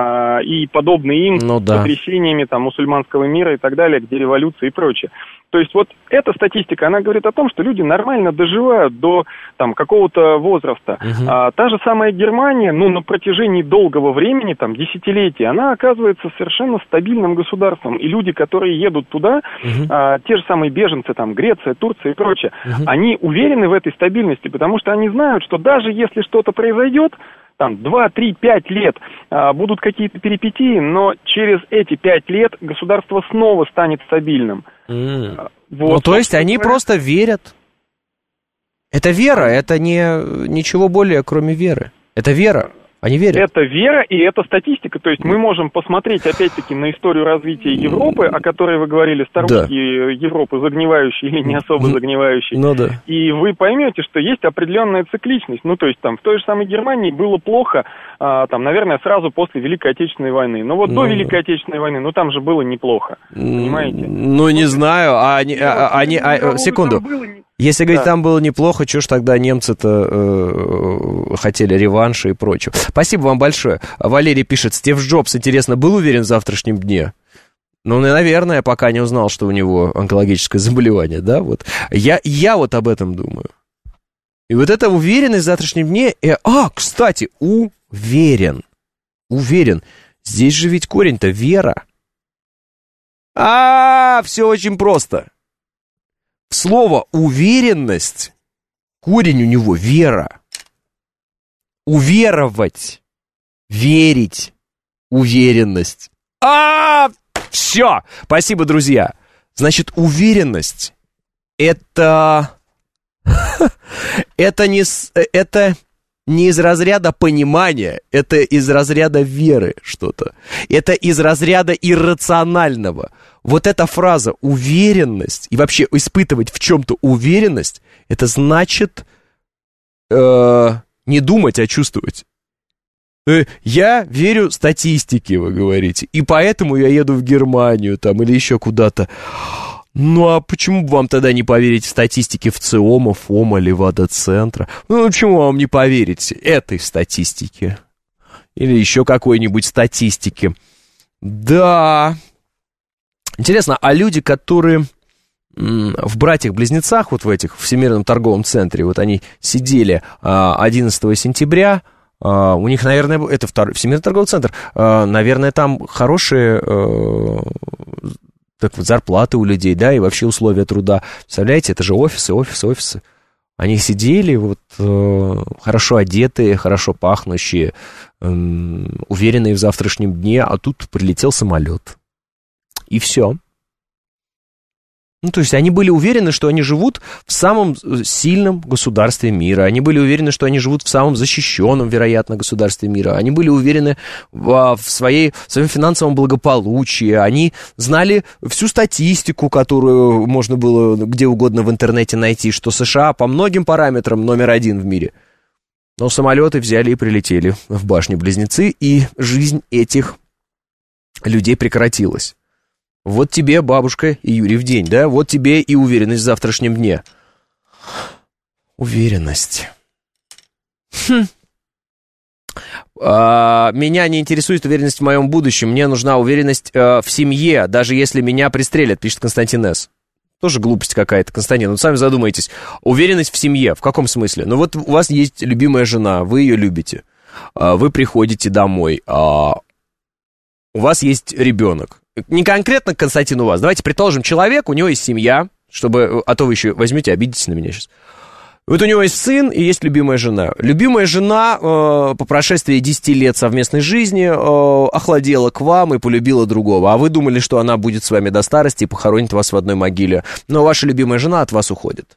и подобные им потрясениями там мусульманского мира и так далее, где революция и прочее. То есть вот эта статистика, она говорит о том, что люди нормально доживают до там какого-то возраста. Та же самая Германия, ну, на протяжении долгого времени, там, десятилетий, она оказывается совершенно стабильным государством. И люди, которые едут туда, те же самые беженцы, там, Греция, Турция и прочее, они уверены в этой стабильности, потому что они знают, что даже если что-то произойдет, там, 2, 3, 5 лет будут какие-то перипетии, но через эти 5 лет государство снова станет стабильным. Вот. Ну, то есть они просто верят. Это вера, это ничего более, кроме веры. Это вера. Они верят. Это вера и это статистика. То есть мы можем посмотреть, опять-таки, на историю развития Европы, о которой вы говорили, сторонники Европы, загнивающие или не особо загнивающие. Ну, да. И вы поймете, что есть определенная цикличность. Ну, то есть там в той же самой Германии было плохо, там, наверное, сразу после Великой Отечественной войны. Но вот до Великой Отечественной войны, ну, там же было неплохо. Понимаете? Ну, не знаю. Секунду. Если, говорить, там было неплохо, чего ж тогда немцы-то хотели реванша и прочего. Спасибо вам большое. Валерий пишет, Стив Джобс, интересно, был уверен в завтрашнем дне? Ну, наверное, пока не узнал, что у него онкологическое заболевание, да, вот. Я вот об этом думаю. И вот эта уверенность в завтрашнем дне... кстати, уверен. Здесь же ведь корень-то вера. Все очень просто. Слово «уверенность», корень у него «вера». Уверовать, верить, уверенность. Все! Спасибо, друзья. Значит, уверенность – это не из разряда понимания, это из разряда веры что-то. Это из разряда иррационального. Вот эта фраза «уверенность» и вообще испытывать в чем-то уверенность, это значит не думать, а чувствовать. Я верю статистике, вы говорите, и поэтому я еду в Германию там или еще куда-то. Ну, а почему бы вам тогда не поверить в статистике ВЦИОМа, ФОМа, Левада-центра? Ну, почему вам не поверить этой статистике? Или еще какой-нибудь статистике? Да. Интересно, а люди, которые в «Братьях-близнецах», вот в этих, в Всемирном торговом центре, вот они сидели 11 сентября, у них, наверное, это Всемирный торговый центр, наверное, там хорошие так вот, зарплаты у людей, да, и вообще условия труда. Представляете, это же офисы. Они сидели вот хорошо одетые, хорошо пахнущие, уверенные в завтрашнем дне, а тут прилетел самолет. И все. Ну, то есть они были уверены, что они живут в самом сильном государстве мира. Они были уверены, что они живут в самом защищенном, вероятно, государстве мира. Они были уверены в своем финансовом благополучии. Они знали всю статистику, которую можно было где угодно в интернете найти, что США по многим параметрам номер один в мире. Но самолеты взяли и прилетели в башни-близнецы, и жизнь этих людей прекратилась. Вот тебе, бабушка, и Юрий в день, да? Вот тебе и уверенность в завтрашнем дне. Уверенность. Меня не интересует уверенность в моем будущем. Мне нужна уверенность в семье, даже если меня пристрелят, пишет Константин С. Тоже глупость какая-то, Константин. Ну, сами задумайтесь. Уверенность в семье. В каком смысле? Ну, вот у вас есть любимая жена, вы ее любите. Вы приходите домой. У вас есть ребенок. Не конкретно, Константин, у вас. Давайте предположим, человек, у него есть семья, чтобы, а то вы еще возьмете, обидитесь на меня сейчас. Вот у него есть сын и есть любимая жена. Любимая жена по прошествии 10 лет совместной жизни охладела к вам и полюбила другого. А вы думали, что она будет с вами до старости и похоронит вас в одной могиле. Но ваша любимая жена от вас уходит.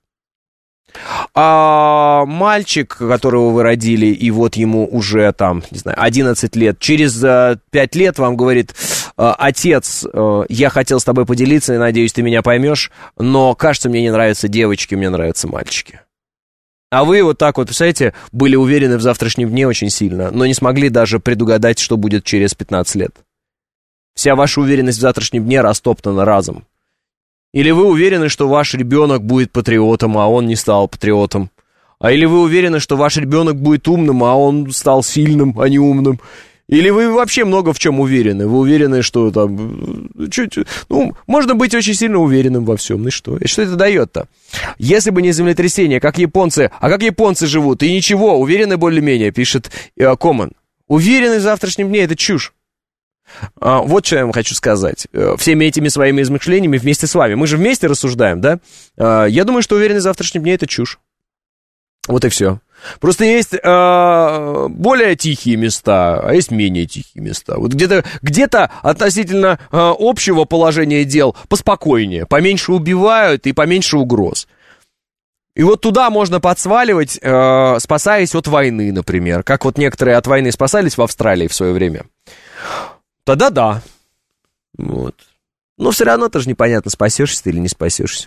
А мальчик, которого вы родили, и вот ему уже там, не знаю, 11 лет, через 5 лет вам говорит: отец, я хотел с тобой поделиться, и надеюсь, ты меня поймешь, но, кажется, мне не нравятся девочки, мне нравятся мальчики. А вы вот так вот, представляете, были уверены в завтрашнем дне очень сильно, но не смогли даже предугадать, что будет через 15 лет. Вся ваша уверенность в завтрашнем дне растоптана разом. Или вы уверены, что ваш ребенок будет патриотом, а он не стал патриотом? Или вы уверены, что ваш ребенок будет умным, а он стал сильным, а не умным? Или вы вообще много в чем уверены? Вы уверены, что там... Ну, можно быть очень сильно уверенным во всем. Ну и что? И что это дает-то? Если бы не землетрясение, как японцы... А как японцы живут? И ничего, уверены более-менее, пишет Коман. Уверенность в завтрашнем дне — это чушь. Вот что я вам хочу сказать. Всеми этими своими измышлениями вместе с вами. Мы же вместе рассуждаем, да? Я думаю, что уверенность в завтрашнем дне — это чушь. Вот и все. Просто есть более тихие места, а есть менее тихие места. Вот где-то относительно общего положения дел поспокойнее. Поменьше убивают и поменьше угроз. И вот туда можно подсваливать, спасаясь от войны, например. Как вот некоторые от войны спасались в Австралии в свое время. Тогда да. Вот. Но все равно тоже непонятно, спасешься ты или не спасешься.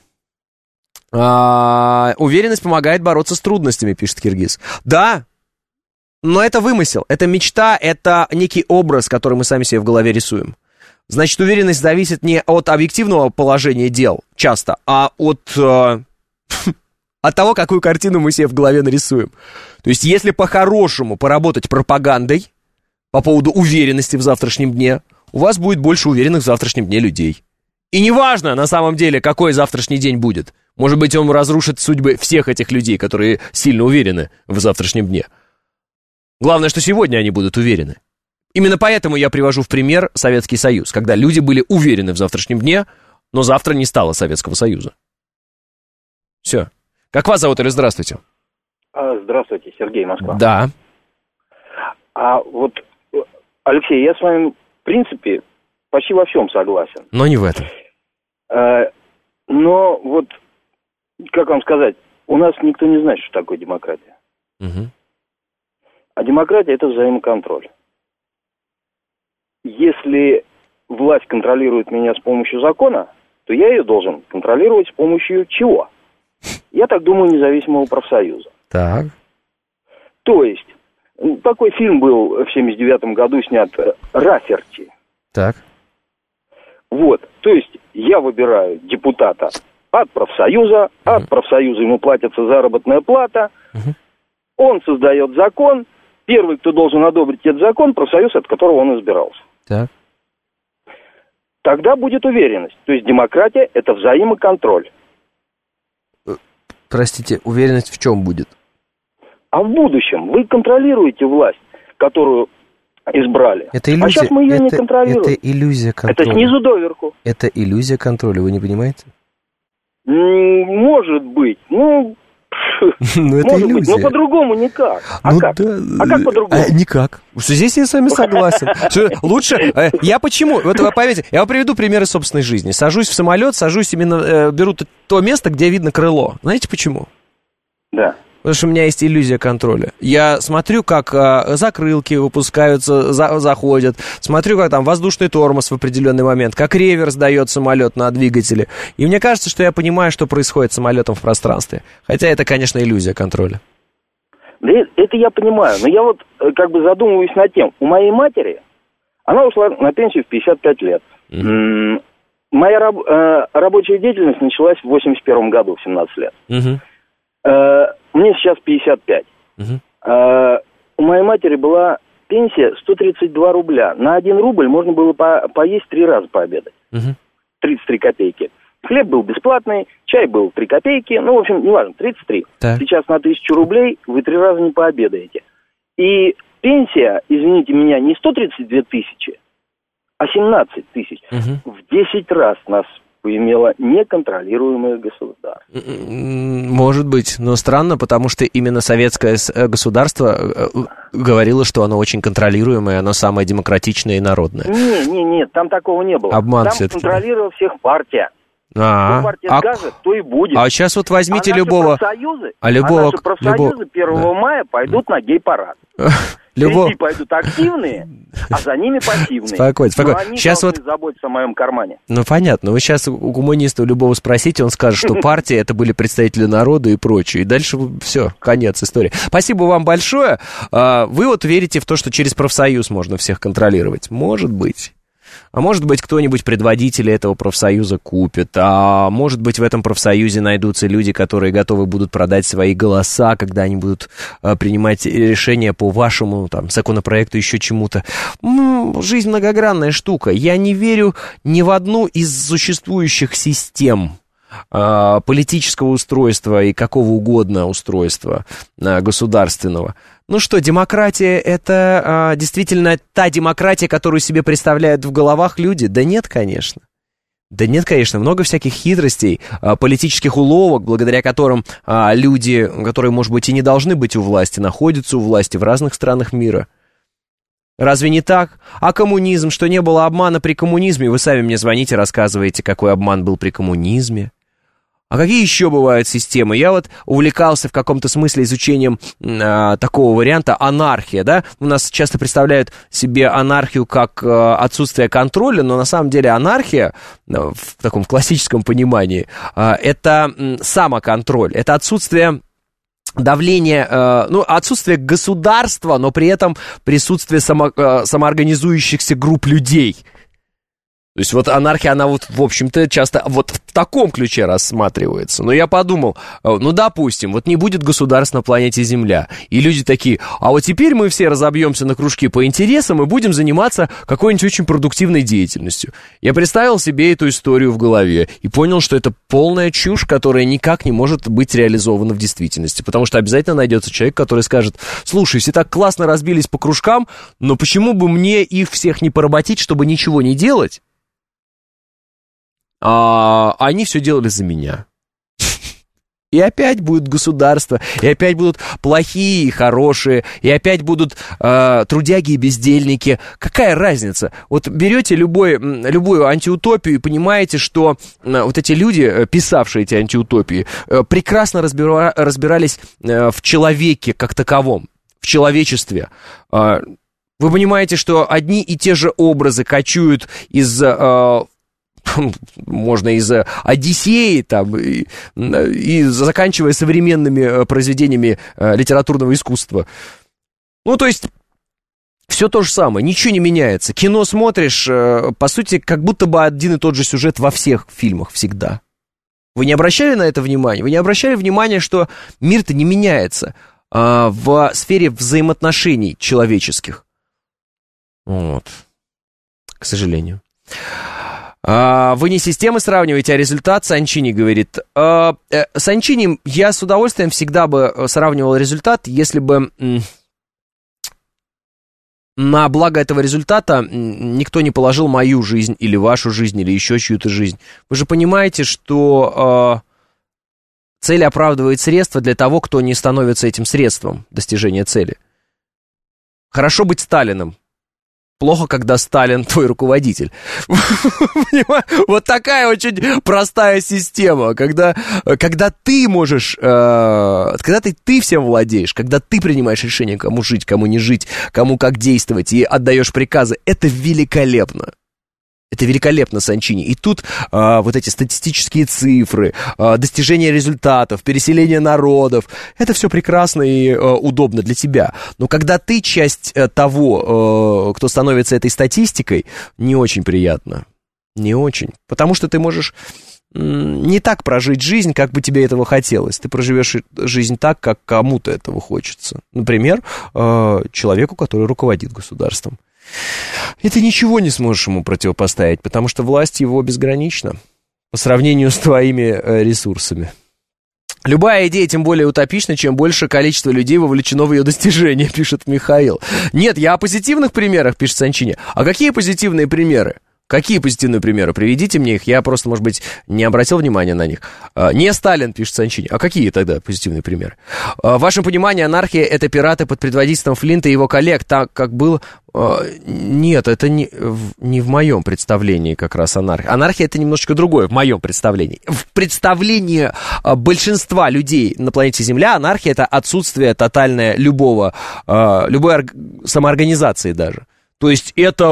Уверенность помогает бороться с трудностями, пишет Киргиз. Да, но это вымысел, это мечта, это некий образ, который мы сами себе в голове рисуем. Значит, уверенность зависит не от объективного положения дел часто, а от того, какую картину мы себе в голове нарисуем. То есть, если по-хорошему поработать пропагандой по поводу уверенности в завтрашнем дне, у вас будет больше уверенных в завтрашнем дне людей. И неважно, на самом деле, какой завтрашний день будет. Может быть, он разрушит судьбы всех этих людей, которые сильно уверены в завтрашнем дне. Главное, что сегодня они будут уверены. Именно поэтому я привожу в пример Советский Союз, когда люди были уверены в завтрашнем дне, но завтра не стало Советского Союза. Все. Как вас зовут или здравствуйте? Здравствуйте, Сергей, Москва. Да. Вот, Алексей, я с вами, в принципе, почти во всем согласен. Но не в этом. Но вот, как вам сказать, у нас никто не знает, что такое демократия. Угу. А демократия – это взаимоконтроль. Если власть контролирует меня с помощью закона, то я ее должен контролировать с помощью чего? Я так думаю, независимого профсоюза. Так. То есть, Такой фильм был в 79-м году снят «Раферти». Так. Вот, то есть я выбираю депутата от профсоюза ему платится заработная плата, он создает закон, первый, кто должен одобрить этот закон, профсоюз, от которого он избирался. Так. Тогда будет уверенность. То есть демократия – это взаимоконтроль. Простите, уверенность в чем будет? А в будущем вы контролируете власть, которую избрали. Это иллюзия, а сейчас мы ее не контролируем. Это иллюзия контроля. Это снизу доверху. Это иллюзия контроля, вы не понимаете? Может быть. Ну, это иллюзия. Но по-другому никак. А как? Да, как по-другому? Никак. Здесь я с вами согласен. Лучше... Я почему? Вот вы поверьте, я вам приведу примеры собственной жизни. Сажусь в самолет, именно... Беру то место, где видно крыло. Знаете почему? Да. Потому что у меня есть иллюзия контроля. Я смотрю, как закрылки выпускаются, заходят. Смотрю, как там воздушный тормоз в определенный момент, как реверс дает самолет на двигателе. И мне кажется, что я понимаю, что происходит с самолетом в пространстве. Хотя это, конечно, иллюзия контроля. Да это я понимаю. Но я вот как бы задумываюсь над тем. У моей матери, она ушла на пенсию в 55 лет. Моя рабочая деятельность началась в 81 году, в 17 лет. Мне сейчас 55. У моей матери была пенсия 132 рубля. На 1 рубль можно было поесть 3 раза пообедать. 33 копейки. Хлеб был бесплатный, чай был 3 копейки. Ну, в общем, неважно, 33. Так. Сейчас на 1000 рублей вы 3 раза не пообедаете. И пенсия, извините меня, не 132 тысячи, а 17 тысяч. В 10 раз нас имело неконтролируемое государство. Может быть, но странно, потому что именно советское государство говорило, что оно очень контролируемое, оно самое демократичное и народное. Нет, там такого не было. Обман там все-таки. Контролировала всех партия. Что партия скажет, то и будет. А сейчас вот возьмите любого... наши профсоюзы 1 мая пойдут на гей-парад. Впереди пойдут активные, а за ними пассивные. Спокойно. Но они сейчас должны заботиться о моем кармане. Ну, понятно. Вы сейчас у коммуниста любого спросите, он скажет, что партия это были представители народа и прочее. И дальше все, конец истории. Спасибо вам большое. Вы вот верите в то, что через профсоюз можно всех контролировать? Может быть. А может быть, кто-нибудь предводители этого профсоюза купит, а может быть, в этом профсоюзе найдутся люди, которые готовы будут продать свои голоса, когда они будут принимать решения по вашему там законопроекту, еще чему-то. Жизнь многогранная штука. Я не верю ни в одну из существующих систем политического устройства и какого угодно устройства государственного. Ну что, демократия — это действительно та демократия, которую себе представляют в головах люди? Да нет, конечно. Да нет, конечно, много всяких хитростей, политических уловок, благодаря которым люди, которые, может быть, и не должны быть у власти, находятся у власти в разных странах мира. Разве не так? А коммунизм, что не было обмана при коммунизме? Вы сами мне звоните, рассказываете, какой обман был при коммунизме. А какие еще бывают системы? Я вот увлекался в каком-то смысле изучением такого варианта анархия, да? У нас часто представляют себе анархию как отсутствие контроля, но на самом деле анархия, в таком классическом понимании, это самоконтроль, это отсутствие давление, отсутствие государства, но при этом присутствие самоорганизующихся групп людей. То есть вот анархия, она вот, в общем-то, часто вот в таком ключе рассматривается. Но я подумал, допустим, вот не будет государств на планете Земля. И люди такие, а вот теперь мы все разобьемся на кружки по интересам и будем заниматься какой-нибудь очень продуктивной деятельностью. Я представил себе эту историю в голове и понял, что это полная чушь, которая никак не может быть реализована в действительности. Потому что обязательно найдется человек, который скажет, слушай, все так классно разбились по кружкам, но почему бы мне их всех не поработить, чтобы ничего не делать? Они все делали за меня. И опять будет государство, и опять будут плохие и хорошие, и опять будут трудяги и бездельники. Какая разница? Вот берете любую антиутопию и понимаете, что вот эти люди, писавшие эти антиутопии, прекрасно разбирались в человеке как таковом, в человечестве. Вы понимаете, что одни и те же образы кочуют из... можно из «Одиссеи» там, и заканчивая современными произведениями литературного искусства. Ну, то есть, все то же самое, ничего не меняется. Кино смотришь, по сути, как будто бы один и тот же сюжет во всех фильмах всегда. Вы не обращали на это внимания? Вы не обращали внимания, что мир-то не меняется в сфере взаимоотношений человеческих? Вот. К сожалению. Вы не системы сравниваете, а результат, Санчини говорит. Санчини, я с удовольствием всегда бы сравнивал результат, если бы на благо этого результата никто не положил мою жизнь или вашу жизнь, или еще чью-то жизнь. Вы же понимаете, что цель оправдывает средства для того, кто не становится этим средством достижения цели. Хорошо быть Сталиным. Плохо, когда Сталин твой руководитель. Вот такая очень простая система, когда ты можешь, когда ты всем владеешь, когда ты принимаешь решение, кому жить, кому не жить, кому как действовать, и отдаешь приказы, это великолепно. Это великолепно, Санчини. И тут вот эти статистические цифры, достижение результатов, переселение народов, это все прекрасно и удобно для тебя. Но когда ты часть того, кто становится этой статистикой, не очень приятно. Не очень. Потому что ты можешь не так прожить жизнь, как бы тебе этого хотелось. Ты проживешь жизнь так, как кому-то этого хочется. Например, человеку, который руководит государством. И ты ничего не сможешь ему противопоставить, потому что власть его безгранична по сравнению с твоими ресурсами. Любая идея тем более утопична, чем больше количество людей вовлечено в ее достижение, пишет Михаил. Нет, я о позитивных примерах, пишет Санчини. А какие позитивные примеры? Какие позитивные примеры? Приведите мне их, я просто, может быть, не обратил внимания на них. Не Сталин, пишет Санчини. А какие тогда позитивные примеры? В вашем понимании, анархия — это пираты под предводительством Флинта и его коллег, так как было... Нет, это не в моем представлении как раз анархия. Анархия — это немножечко другое в моем представлении. В представлении большинства людей на планете Земля анархия — это отсутствие тотальное любой самоорганизации даже. То есть это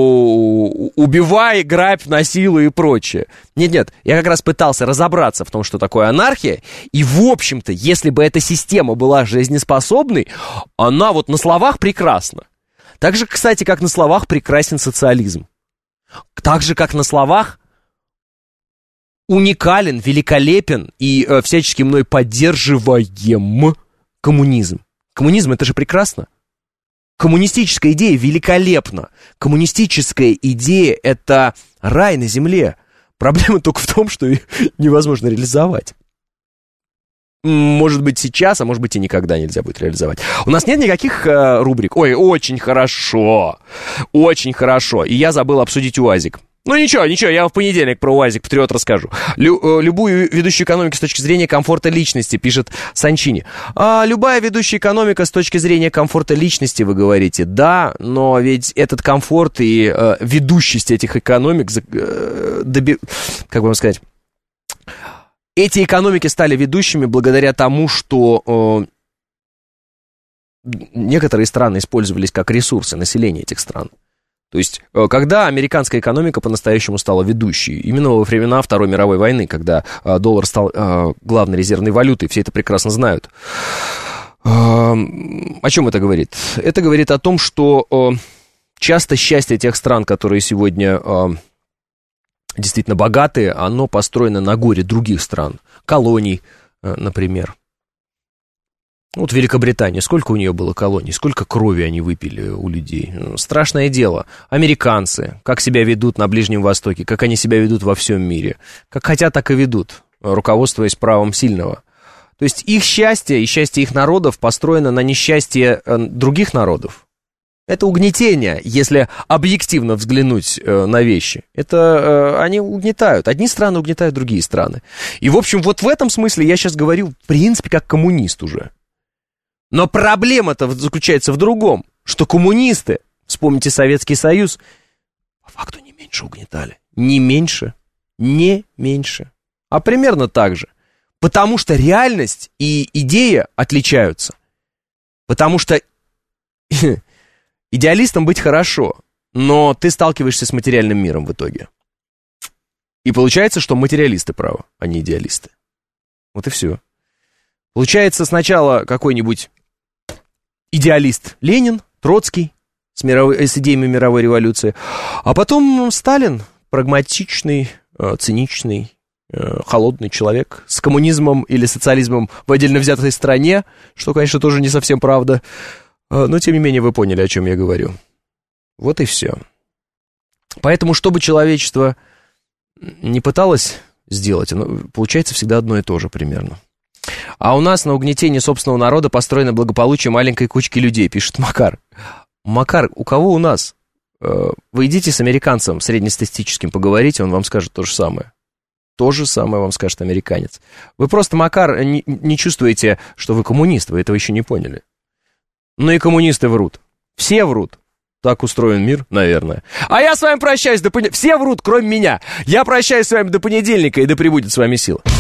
убивай, грабь, насилуй и прочее. Нет, я как раз пытался разобраться в том, что такое анархия. И, в общем-то, если бы эта система была жизнеспособной, она вот на словах прекрасна. Так же, кстати, как на словах прекрасен социализм. Так же, как на словах уникален, великолепен и всячески мной поддерживаем коммунизм. Коммунизм — это же прекрасно. Коммунистическая идея великолепна. Коммунистическая идея — это рай на земле. Проблема только в том, что ее невозможно реализовать. Может быть, сейчас, а может быть, и никогда нельзя будет реализовать. У нас нет никаких рубрик. Ой, очень хорошо. Очень хорошо. И я забыл обсудить УАЗик. Ну ничего, я в понедельник про УАЗик Патриот расскажу. Любую ведущую экономику с точки зрения комфорта личности, пишет Санчини. Любая ведущая экономика с точки зрения комфорта личности, вы говорите. Да, но ведь этот комфорт и ведущесть этих экономик, как бы вам сказать, эти экономики стали ведущими благодаря тому, что некоторые страны использовались как ресурсы населения этих стран. То есть, когда американская экономика по-настоящему стала ведущей, именно во времена Второй мировой войны, когда доллар стал главной резервной валютой, все это прекрасно знают. О чем это говорит? Это говорит о том, что часто счастье тех стран, которые сегодня действительно богатые, оно построено на горе других стран, колоний, например. Вот Великобритания, сколько у нее было колоний, сколько крови они выпили у людей. Страшное дело. Американцы, как себя ведут на Ближнем Востоке, как они себя ведут во всем мире. Как хотят, так и ведут, руководствуясь правом сильного. То есть их счастье и счастье их народов построено на несчастье других народов. Это угнетение, если объективно взглянуть на вещи. Это они угнетают. Одни страны угнетают другие страны. И, в общем, вот в этом смысле я сейчас говорю, в принципе, как коммунист уже. Но проблема-то заключается в другом, что коммунисты, вспомните Советский Союз, по факту не меньше угнетали. Не меньше, а примерно так же. Потому что реальность и идея отличаются. Потому что идеалистам быть хорошо, но ты сталкиваешься с материальным миром в итоге. И получается, что материалисты правы, а не идеалисты. Вот и все. Получается, сначала какой-нибудь идеалист Ленин, Троцкий с идеями мировой революции. А потом Сталин, прагматичный, циничный, холодный человек с коммунизмом или социализмом в отдельно взятой стране, что, конечно, тоже не совсем правда. Но, тем не менее, вы поняли, о чем я говорю. Вот и все. Поэтому, что бы человечество не пыталось сделать, получается всегда одно и то же примерно. А у нас на угнетении собственного народа построено благополучие маленькой кучки людей, пишет Макар. Макар, у кого у нас? Вы идите с американцем среднестатистическим поговорите, он вам скажет то же самое. То же самое вам скажет американец. Вы просто, Макар, не чувствуете, что вы коммунист, вы этого еще не поняли. Но и коммунисты врут. Все врут. Так устроен мир, наверное. А я с вами прощаюсь до понедельника. Все врут, кроме меня. Я прощаюсь с вами до понедельника, и да пребудет с вами сила.